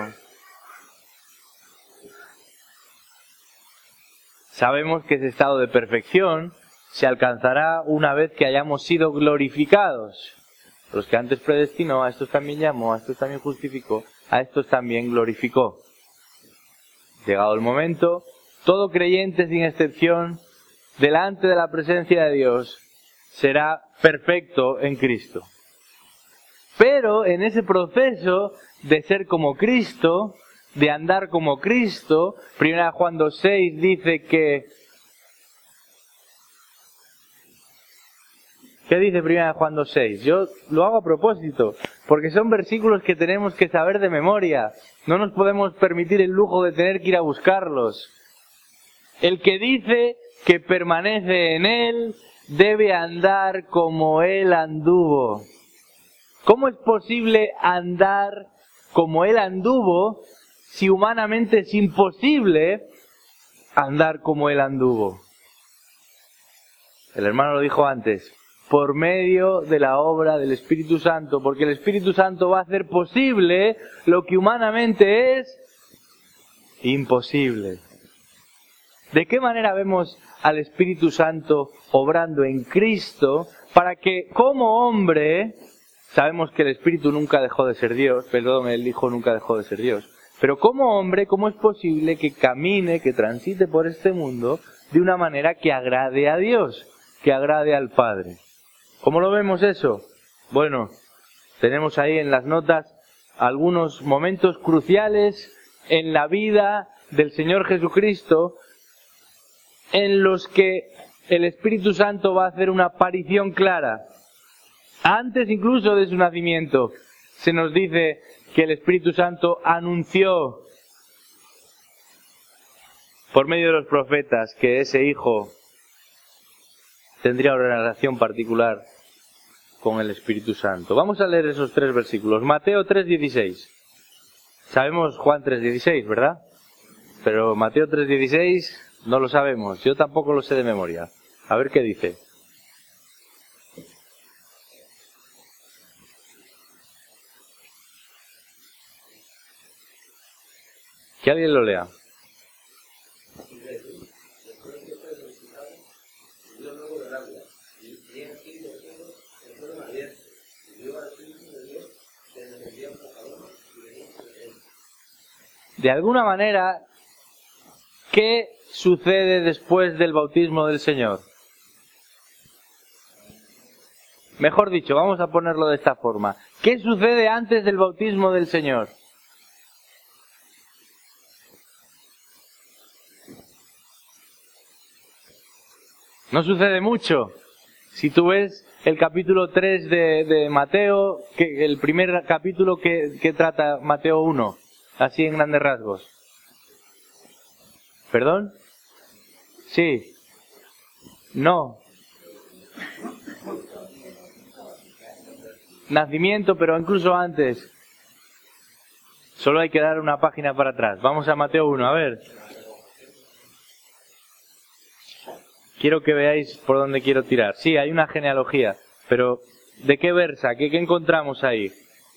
S1: Sabemos que ese estado de perfección se alcanzará una vez que hayamos sido glorificados. Los que antes predestinó, a estos también llamó, a estos también justificó, a estos también glorificó. Llegado el momento, todo creyente sin excepción, delante de la presencia de Dios, será perfecto en Cristo. Pero en ese proceso de ser como Cristo, de andar como Cristo, primera Juan dos seis dice que... ¿Qué dice primera Juan dos seis? Yo lo hago a propósito, porque son versículos que tenemos que saber de memoria. No nos podemos permitir el lujo de tener que ir a buscarlos. El que dice que permanece en Él debe andar como Él anduvo. ¿Cómo es posible andar como Él anduvo si humanamente es imposible andar como Él anduvo? El hermano lo dijo antes. Por medio de la obra del Espíritu Santo, porque el Espíritu Santo va a hacer posible lo que humanamente es imposible. ¿De qué manera vemos al Espíritu Santo obrando en Cristo para que como hombre, sabemos que el Espíritu nunca dejó de ser Dios, perdón, el Hijo nunca dejó de ser Dios, pero como hombre, ¿cómo es posible que camine, que transite por este mundo de una manera que agrade a Dios, que agrade al Padre. ¿Cómo lo vemos eso? Bueno, tenemos ahí en las notas algunos momentos cruciales en la vida del Señor Jesucristo en los que el Espíritu Santo va a hacer una aparición clara. Antes incluso de su nacimiento, se nos dice que el Espíritu Santo anunció por medio de los profetas que ese Hijo tendría una relación particular con el Espíritu Santo. Vamos a leer esos tres versículos. Mateo tres dieciséis. Sabemos Juan tres dieciséis, ¿verdad? Pero Mateo tres dieciséis no lo sabemos. Yo tampoco lo sé de memoria. A ver qué dice. Que alguien lo lea. De alguna manera, ¿qué sucede después del bautismo del Señor? Mejor dicho, vamos a ponerlo de esta forma. ¿Qué sucede antes del bautismo del Señor? No sucede mucho. Si tú ves el capítulo tres de, de Mateo, que el primer capítulo que, que trata Mateo uno, así en grandes rasgos. ¿Perdón? Sí. No. Nacimiento, pero incluso antes. Solo hay que dar una página para atrás. Vamos a Mateo uno, a ver. Quiero que veáis por dónde quiero tirar. Sí, hay una genealogía, pero ¿de qué versa? ¿Qué, qué encontramos ahí?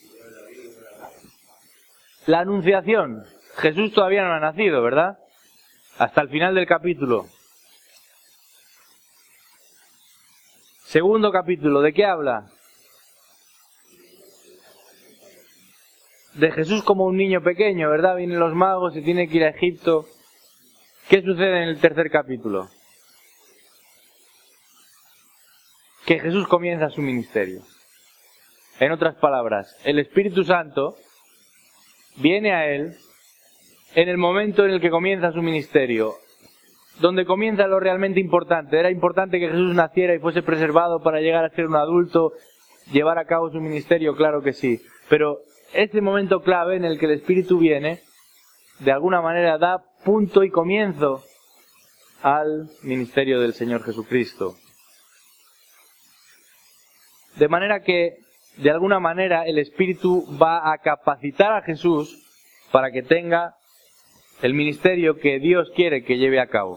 S1: La Anunciación. Jesús todavía no ha nacido, ¿verdad? Hasta el final del capítulo. Segundo capítulo, ¿de qué habla? De Jesús como un niño pequeño, ¿verdad? Vienen los magos y tiene que ir a Egipto. ¿Qué sucede en el tercer capítulo? Que Jesús comienza su ministerio. En otras palabras, el Espíritu Santo viene a él en el momento en el que comienza su ministerio, donde comienza lo realmente importante. Era importante que Jesús naciera y fuese preservado para llegar a ser un adulto, llevar a cabo su ministerio, claro que sí. Pero ese momento clave en el que el Espíritu viene, de alguna manera da punto y comienzo al ministerio del Señor Jesucristo. De manera que, de alguna manera, el Espíritu va a capacitar a Jesús para que tenga el ministerio que Dios quiere que lleve a cabo.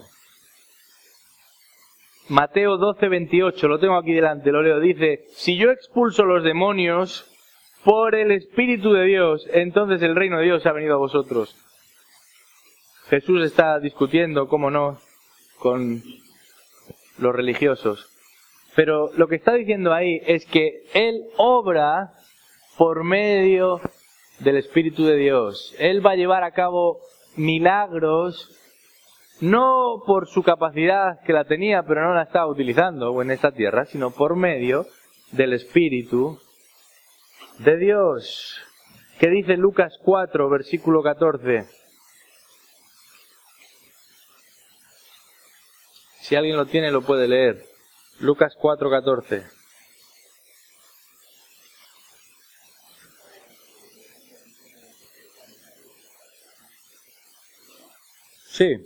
S1: Mateo doce veintiocho, lo tengo aquí delante, lo leo, dice: si yo expulso los demonios por el Espíritu de Dios, entonces el reino de Dios ha venido a vosotros. Jesús está discutiendo, cómo no, con los religiosos. Pero lo que está diciendo ahí es que Él obra por medio del Espíritu de Dios. Él va a llevar a cabo milagros, no por su capacidad que la tenía, pero no la estaba utilizando en esta tierra, sino por medio del Espíritu de Dios. ¿Qué dice Lucas cuatro, versículo catorce? Si alguien lo tiene, lo puede leer. Lucas cuatro catorce. Sí.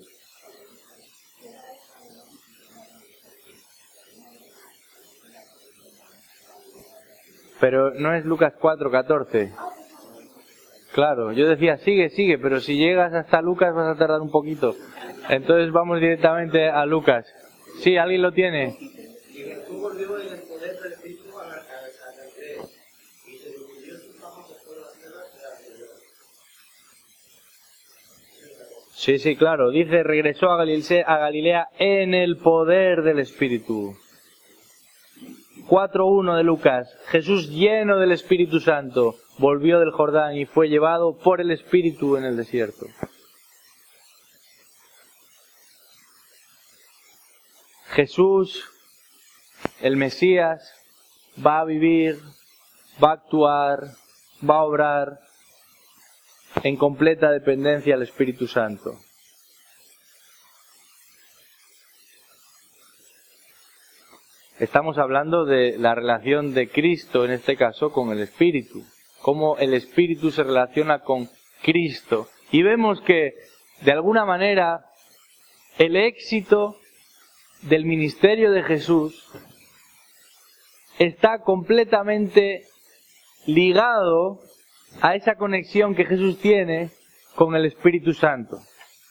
S1: Pero no es Lucas cuatro catorce. Claro, yo decía sigue, sigue, pero si llegas hasta Lucas vas a tardar un poquito. Entonces vamos directamente a Lucas. Sí, ¿alguien lo tiene? Sí, sí, claro. Dice, regresó a Galilea, a Galilea en el poder del Espíritu. cuatro uno de Lucas. Jesús, lleno del Espíritu Santo, volvió del Jordán y fue llevado por el Espíritu en el desierto. Jesús, el Mesías, va a vivir, va a actuar, va a obrar en completa dependencia al Espíritu Santo. Estamos hablando de la relación de Cristo, en este caso, con el Espíritu. Cómo el Espíritu se relaciona con Cristo. Y vemos que, de alguna manera, el éxito del ministerio de Jesús está completamente ligado a esa conexión que Jesús tiene con el Espíritu Santo.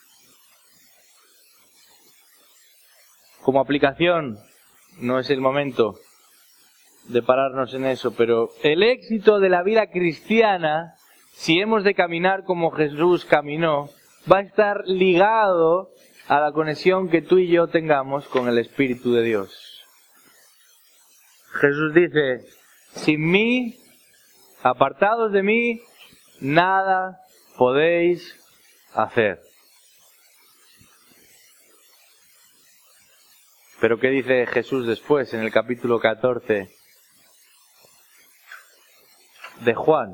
S1: Como aplicación, no es el momento de pararnos en eso, pero el éxito de la vida cristiana, si hemos de caminar como Jesús caminó, va a estar ligado a la conexión que tú y yo tengamos con el Espíritu de Dios. Jesús dice, sin mí, apartados de mí, nada podéis hacer. Pero ¿qué dice Jesús después en el capítulo catorce de Juan?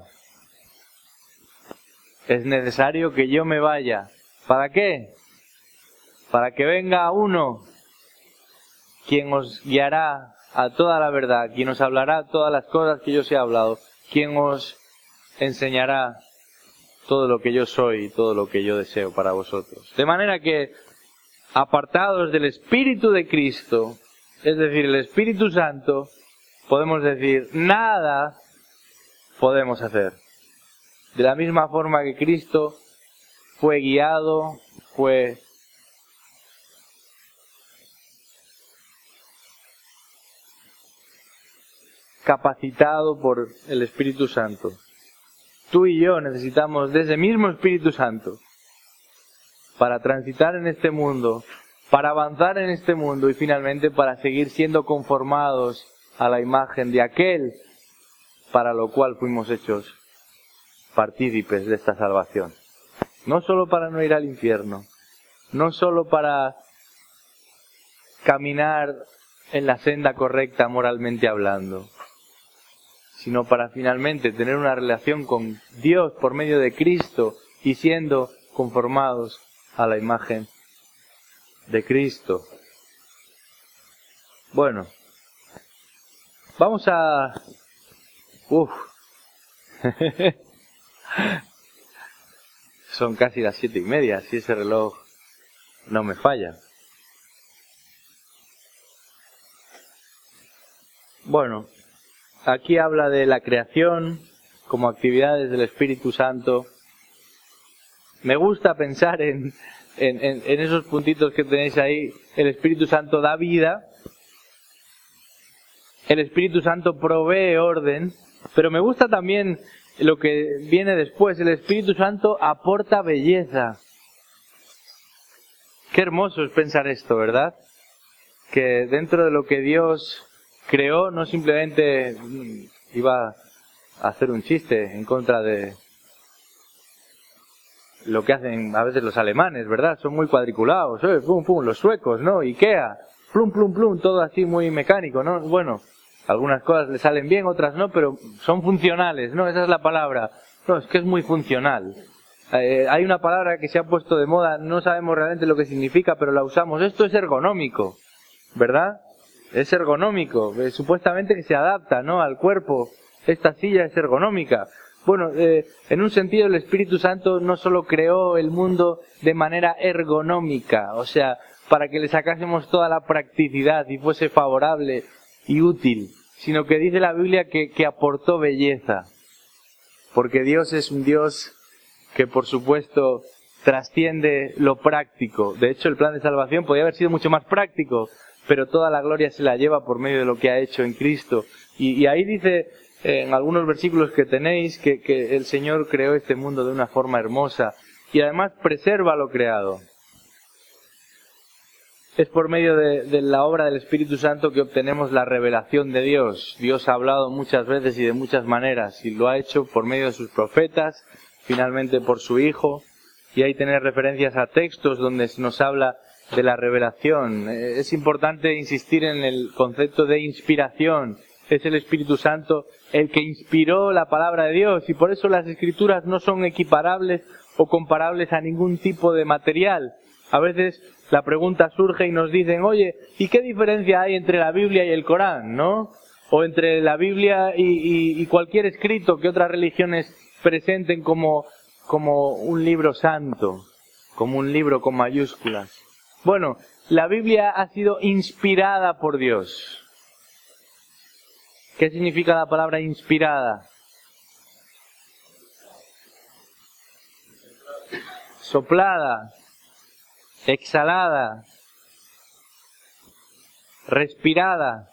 S1: Es necesario que yo me vaya. ¿Para qué? Para que venga uno quien os guiará a toda la verdad, quien os hablará todas las cosas que yo os he hablado, quien os enseñará todo lo que yo soy y todo lo que yo deseo para vosotros. De manera que, apartados del Espíritu de Cristo, es decir, el Espíritu Santo, podemos decir, nada podemos hacer. De la misma forma que Cristo fue guiado, fue capacitado por el Espíritu Santo. Tú y yo necesitamos de ese mismo Espíritu Santo para transitar en este mundo, para avanzar en este mundo y finalmente para seguir siendo conformados a la imagen de aquel para lo cual fuimos hechos partícipes de esta salvación. No solo para no ir al infierno, no solo para caminar en la senda correcta moralmente hablando, sino para finalmente tener una relación con Dios por medio de Cristo y siendo conformados a la imagen de Cristo. Bueno, vamos a... Uf. Son casi las siete y media, si ese reloj no me falla. Bueno, aquí habla de la creación como actividades del Espíritu Santo. Me gusta pensar en, en, en, en esos puntitos que tenéis ahí. El Espíritu Santo da vida. El Espíritu Santo provee orden. Pero me gusta también lo que viene después. El Espíritu Santo aporta belleza. Qué hermoso es pensar esto, ¿verdad? Que dentro de lo que Dios creó, no simplemente iba a hacer un chiste en contra de lo que hacen a veces los alemanes, ¿verdad? Son muy cuadriculados, ¿eh? Pum, pum, los suecos, ¿no? Ikea, plum, plum, plum, todo así muy mecánico, ¿no? Bueno, algunas cosas le salen bien, otras no, pero son funcionales, ¿no? Esa es la palabra. No, es que es muy funcional. Eh, hay una palabra que se ha puesto de moda, no sabemos realmente lo que significa, pero la usamos. Esto es ergonómico, ¿verdad? Es ergonómico, eh, supuestamente que se adapta, ¿no? Al cuerpo. Esta silla es ergonómica. Bueno, eh, en un sentido el Espíritu Santo no solo creó el mundo de manera ergonómica, o sea, para que le sacásemos toda la practicidad y fuese favorable y útil, sino que dice la Biblia que, que aportó belleza. Porque Dios es un Dios que, por supuesto, trasciende lo práctico. De hecho, el plan de salvación podría haber sido mucho más práctico, pero toda la gloria se la lleva por medio de lo que ha hecho en Cristo. Y, y ahí dice, eh, en algunos versículos que tenéis, que, que el Señor creó este mundo de una forma hermosa y además preserva lo creado. Es por medio de, de la obra del Espíritu Santo que obtenemos la revelación de Dios. Dios ha hablado muchas veces y de muchas maneras, y lo ha hecho por medio de sus profetas, finalmente por su Hijo, y ahí tener referencias a textos donde nos habla de la revelación. Es importante insistir en el concepto de inspiración. Es el Espíritu Santo el que inspiró la palabra de Dios, y por eso las Escrituras no son equiparables o comparables a ningún tipo de material. A veces la pregunta surge y nos dicen, oye, ¿y qué diferencia hay entre la Biblia y el Corán, no? O entre la Biblia y, y, y cualquier escrito que otras religiones presenten como, como un libro santo, como un libro con mayúsculas. Bueno, la Biblia ha sido inspirada por Dios. ¿Qué significa la palabra inspirada? Soplada, exhalada, respirada.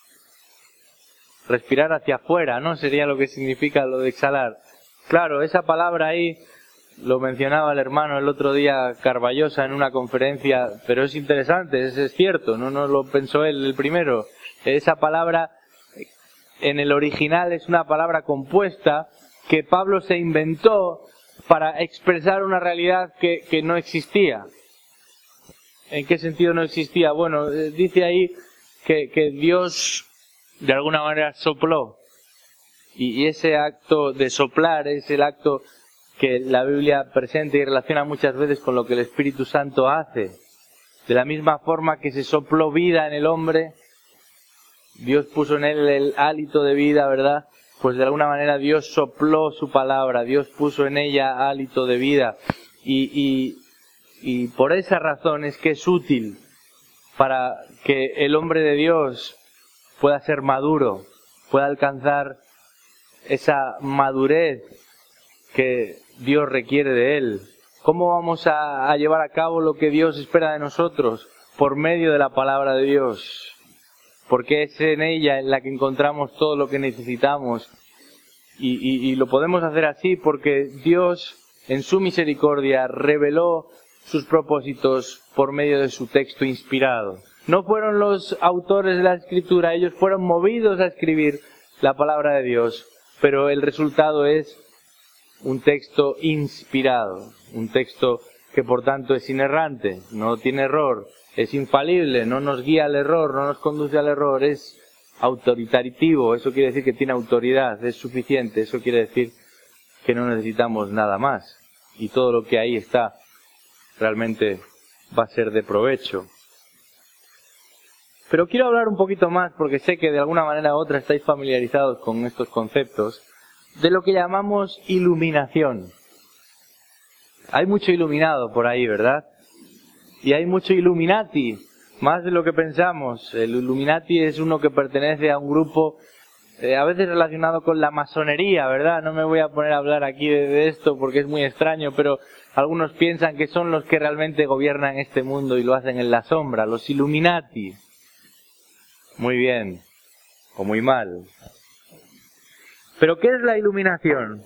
S1: Respirar hacia afuera, ¿no? Sería lo que significa lo de exhalar. Claro, esa palabra ahí, lo mencionaba el hermano el otro día, Carballosa, en una conferencia, pero es interesante, es, es cierto, no, no lo pensó él el primero. Esa palabra, en el original, es una palabra compuesta que Pablo se inventó para expresar una realidad que, que no existía. ¿En qué sentido no existía? Bueno, dice ahí que, que Dios de alguna manera sopló. Y, y ese acto de soplar es el acto que la Biblia presenta y relaciona muchas veces con lo que el Espíritu Santo hace. De la misma forma que se sopló vida en el hombre, Dios puso en él el hálito de vida, ¿verdad? Pues de alguna manera Dios sopló su palabra, Dios puso en ella hálito de vida. Y, y, y por esa razón es que es útil para que el hombre de Dios pueda ser maduro, pueda alcanzar esa madurez que Dios requiere de él. ¿Cómo vamos a, a llevar a cabo lo que Dios espera de nosotros? Por medio de la palabra de Dios. Porque es en ella en la que encontramos todo lo que necesitamos. Y, y, y lo podemos hacer así porque Dios, en su misericordia, reveló sus propósitos por medio de su texto inspirado. No fueron los autores de la Escritura, ellos fueron movidos a escribir la palabra de Dios, pero el resultado es un texto inspirado, un texto que por tanto es inerrante, no tiene error, es infalible, no nos guía al error, no nos conduce al error, es autoritativo, eso quiere decir que tiene autoridad, es suficiente, eso quiere decir que no necesitamos nada más, y todo lo que ahí está realmente va a ser de provecho. Pero quiero hablar un poquito más, porque sé que de alguna manera u otra estáis familiarizados con estos conceptos, de lo que llamamos iluminación. Hay mucho iluminado por ahí, ¿verdad? Y hay mucho Illuminati, más de lo que pensamos. El Illuminati es uno que pertenece a un grupo eh, a veces relacionado con la masonería, ¿verdad? No me voy a poner a hablar aquí de, de esto porque es muy extraño, pero algunos piensan que son los que realmente gobiernan este mundo y lo hacen en la sombra, los Illuminati. Muy bien, o muy mal. ¿Pero qué es la iluminación?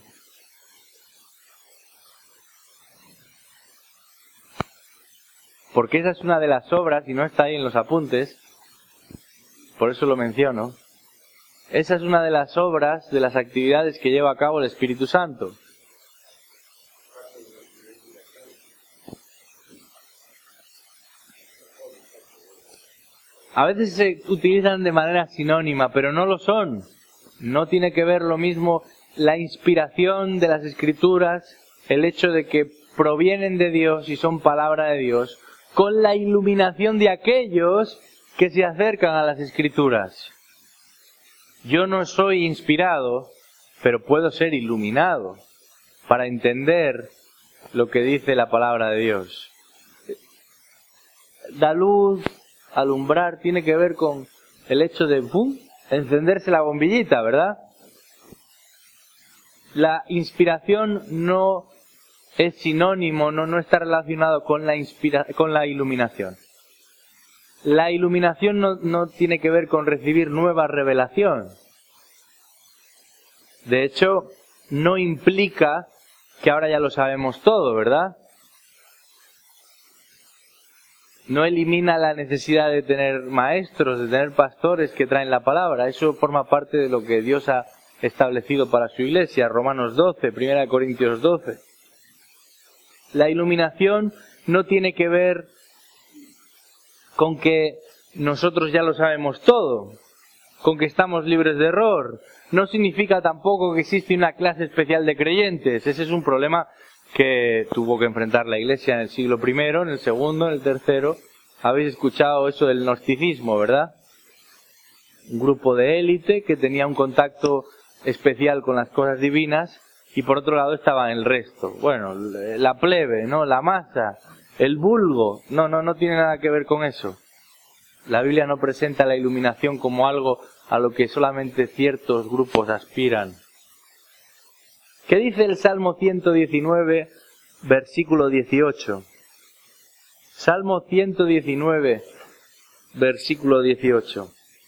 S1: Porque esa es una de las obras, y no está ahí en los apuntes, por eso lo menciono. Esa es una de las obras, de las actividades que lleva a cabo el Espíritu Santo. A veces se utilizan de manera sinónima, pero no lo son. No tiene que ver lo mismo la inspiración de las Escrituras, el hecho de que provienen de Dios y son palabra de Dios, con la iluminación de aquellos que se acercan a las Escrituras. Yo no soy inspirado, pero puedo ser iluminado para entender lo que dice la palabra de Dios. Da luz, alumbrar, tiene que ver con el hecho de ¡pum!, encenderse la bombillita, ¿verdad? La inspiración no es sinónimo, no, no está relacionado con la, inspira, con la iluminación. La iluminación no, no tiene que ver con recibir nueva revelación. De hecho, no implica que ahora ya lo sabemos todo, ¿verdad? No elimina la necesidad de tener maestros, de tener pastores que traen la palabra. Eso forma parte de lo que Dios ha establecido para su iglesia. Romanos doce, primera Corintios doce. La iluminación no tiene que ver con que nosotros ya lo sabemos todo, con que estamos libres de error. No significa tampoco que existe una clase especial de creyentes. Ese es un problema que tuvo que enfrentar la Iglesia en el siglo primero, en el segundo, en el tercero. Habéis escuchado eso del gnosticismo, ¿verdad? Un grupo de élite que tenía un contacto especial con las cosas divinas y por otro lado estaba el resto. Bueno, la plebe, ¿no? La masa, el vulgo. No, no, no tiene nada que ver con eso. La Biblia no presenta la iluminación como algo a lo que solamente ciertos grupos aspiran. ¿Qué dice el Salmo ciento diecinueve, versículo dieciocho? Salmo ciento diecinueve, versículo dieciocho.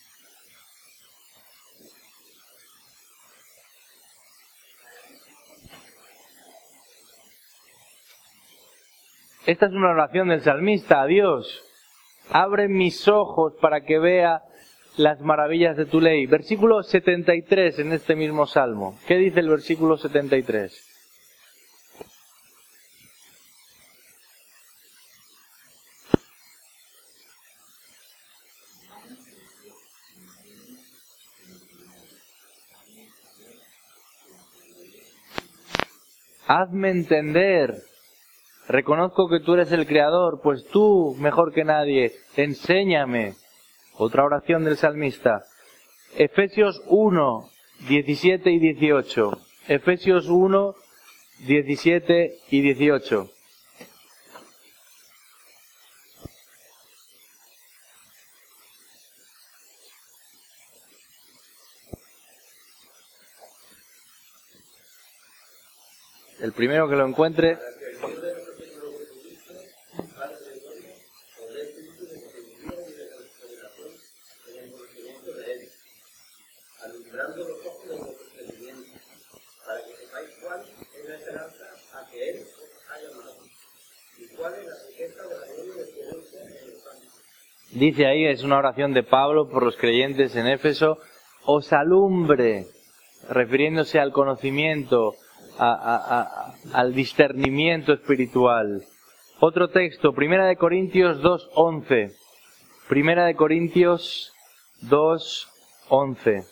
S1: Esta es una oración del salmista a Dios. Abre mis ojos para que vea las maravillas de tu ley. Versículo setenta y tres en este mismo salmo. ¿Qué dice el versículo setenta y tres? Hazme entender. Reconozco que tú eres el Creador, pues tú, mejor que nadie, enséñame. Otra oración del salmista. Efesios uno, diecisiete y dieciocho. Efesios uno, diecisiete y dieciocho. El primero que lo encuentre. Dice ahí, es una oración de Pablo por los creyentes en Éfeso, os alumbre, refiriéndose al conocimiento, a, a, a, al discernimiento espiritual. Otro texto, Primera de Corintios dos, once. Primera de Corintios dos, once.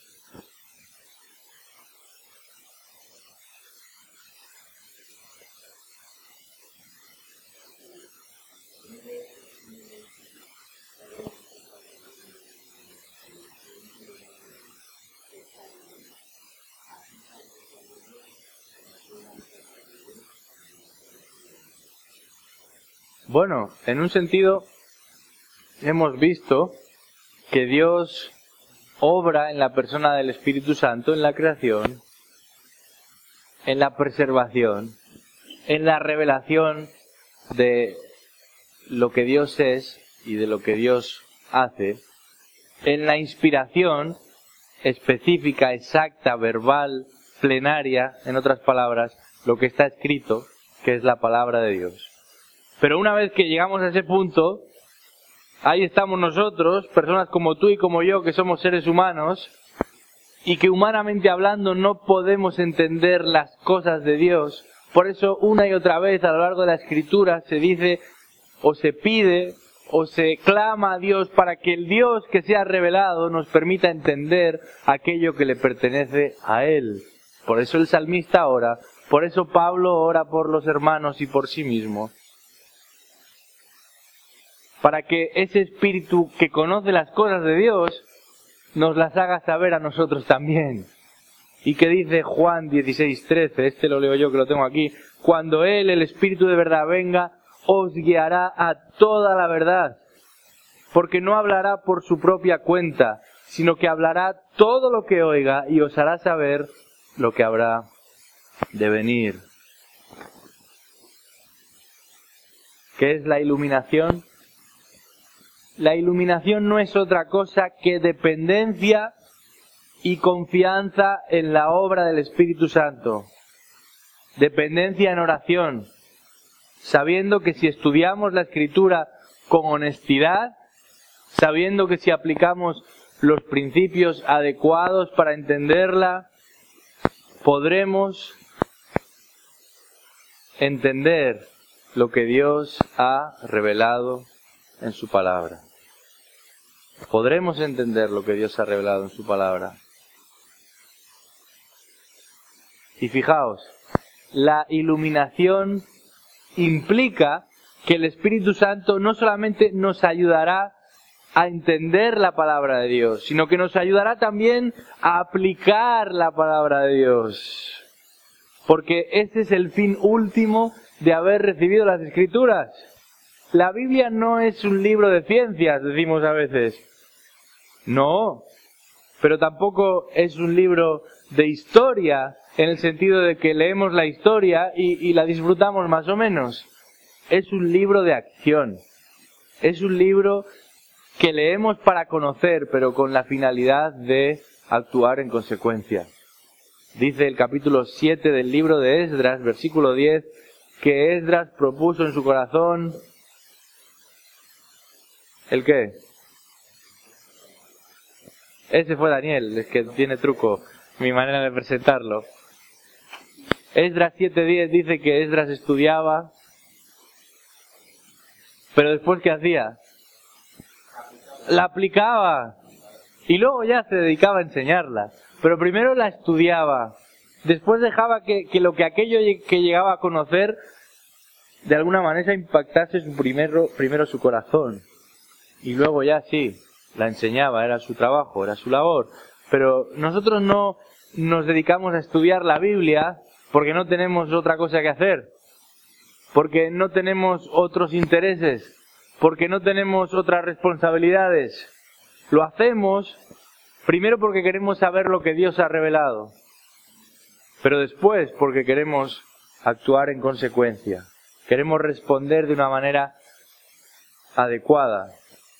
S1: Bueno, en un sentido hemos visto que Dios obra en la persona del Espíritu Santo, en la creación, en la preservación, en la revelación de lo que Dios es y de lo que Dios hace, en la inspiración específica, exacta, verbal, plenaria, en otras palabras, lo que está escrito, que es la palabra de Dios. Pero una vez que llegamos a ese punto, ahí estamos nosotros, personas como tú y como yo, que somos seres humanos, y que humanamente hablando no podemos entender las cosas de Dios. Por eso una y otra vez a lo largo de la Escritura se dice, o se pide, o se clama a Dios para que el Dios que sea revelado nos permita entender aquello que le pertenece a Él. Por eso el salmista ora, por eso Pablo ora por los hermanos y por sí mismo. Para que ese espíritu que conoce las cosas de Dios nos las haga saber a nosotros también. ¿Y qué dice Juan dieciséis, trece? Este lo leo yo, que lo tengo aquí. Cuando Él, el Espíritu de verdad, venga, os guiará a toda la verdad. Porque no hablará por su propia cuenta, sino que hablará todo lo que oiga y os hará saber lo que habrá de venir. ¿Qué es la iluminación? La iluminación no es otra cosa que dependencia y confianza en la obra del Espíritu Santo. Dependencia en oración, sabiendo que si estudiamos la Escritura con honestidad, sabiendo que si aplicamos los principios adecuados para entenderla, podremos entender lo que Dios ha revelado en su palabra. Podremos entender lo que Dios ha revelado en su palabra. Y fijaos, la iluminación implica que el Espíritu Santo no solamente nos ayudará a entender la palabra de Dios, sino que nos ayudará también a aplicar la palabra de Dios. Porque ese es el fin último de haber recibido las Escrituras. La Biblia no es un libro de ciencias, decimos a veces. No, pero tampoco es un libro de historia, en el sentido de que leemos la historia y, y la disfrutamos más o menos. Es un libro de acción. Es un libro que leemos para conocer, pero con la finalidad de actuar en consecuencia. Dice el capítulo siete del libro de Esdras, versículo diez, que Esdras propuso en su corazón... ¿El qué? Ese fue Daniel, es que tiene truco mi manera de presentarlo. Esdras siete diez dice que Esdras estudiaba, pero después ¿qué hacía? La aplicaba y luego ya se dedicaba a enseñarla. Pero primero la estudiaba, después dejaba que, que lo que aquello que llegaba a conocer de alguna manera impactase su primero, primero su corazón. Y luego ya sí, la enseñaba, era su trabajo, era su labor. Pero nosotros no nos dedicamos a estudiar la Biblia porque no tenemos otra cosa que hacer, porque no tenemos otros intereses, porque no tenemos otras responsabilidades. Lo hacemos primero porque queremos saber lo que Dios ha revelado, pero después porque queremos actuar en consecuencia. Queremos responder de una manera adecuada.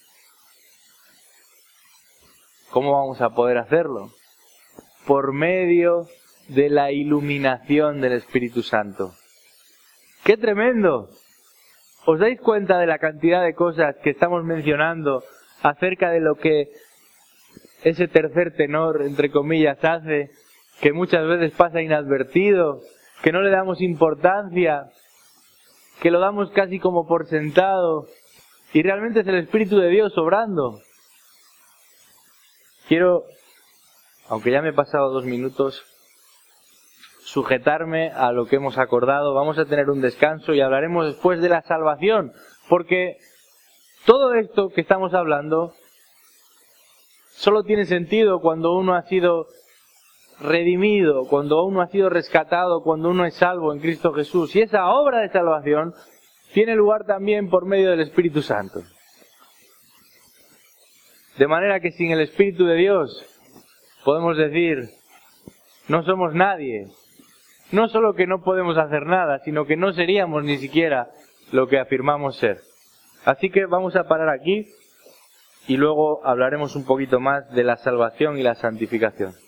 S1: ¿Cómo vamos a poder hacerlo? Por medio de la iluminación del Espíritu Santo. ¡Qué tremendo! ¿Os dais cuenta de la cantidad de cosas que estamos mencionando acerca de lo que ese tercer tenor, entre comillas, hace, que muchas veces pasa inadvertido, que no le damos importancia, que lo damos casi como por sentado, y realmente es el Espíritu de Dios obrando? Quiero, aunque ya me he pasado dos minutos, sujetarme a lo que hemos acordado. Vamos a tener un descanso y hablaremos después de la salvación, porque todo esto que estamos hablando solo tiene sentido cuando uno ha sido redimido, cuando uno ha sido rescatado, cuando uno es salvo en Cristo Jesús. Y esa obra de salvación tiene lugar también por medio del Espíritu Santo. De manera que sin el Espíritu de Dios podemos decir, no somos nadie. No solo que no podemos hacer nada, sino que no seríamos ni siquiera lo que afirmamos ser. Así que vamos a parar aquí y luego hablaremos un poquito más de la salvación y la santificación.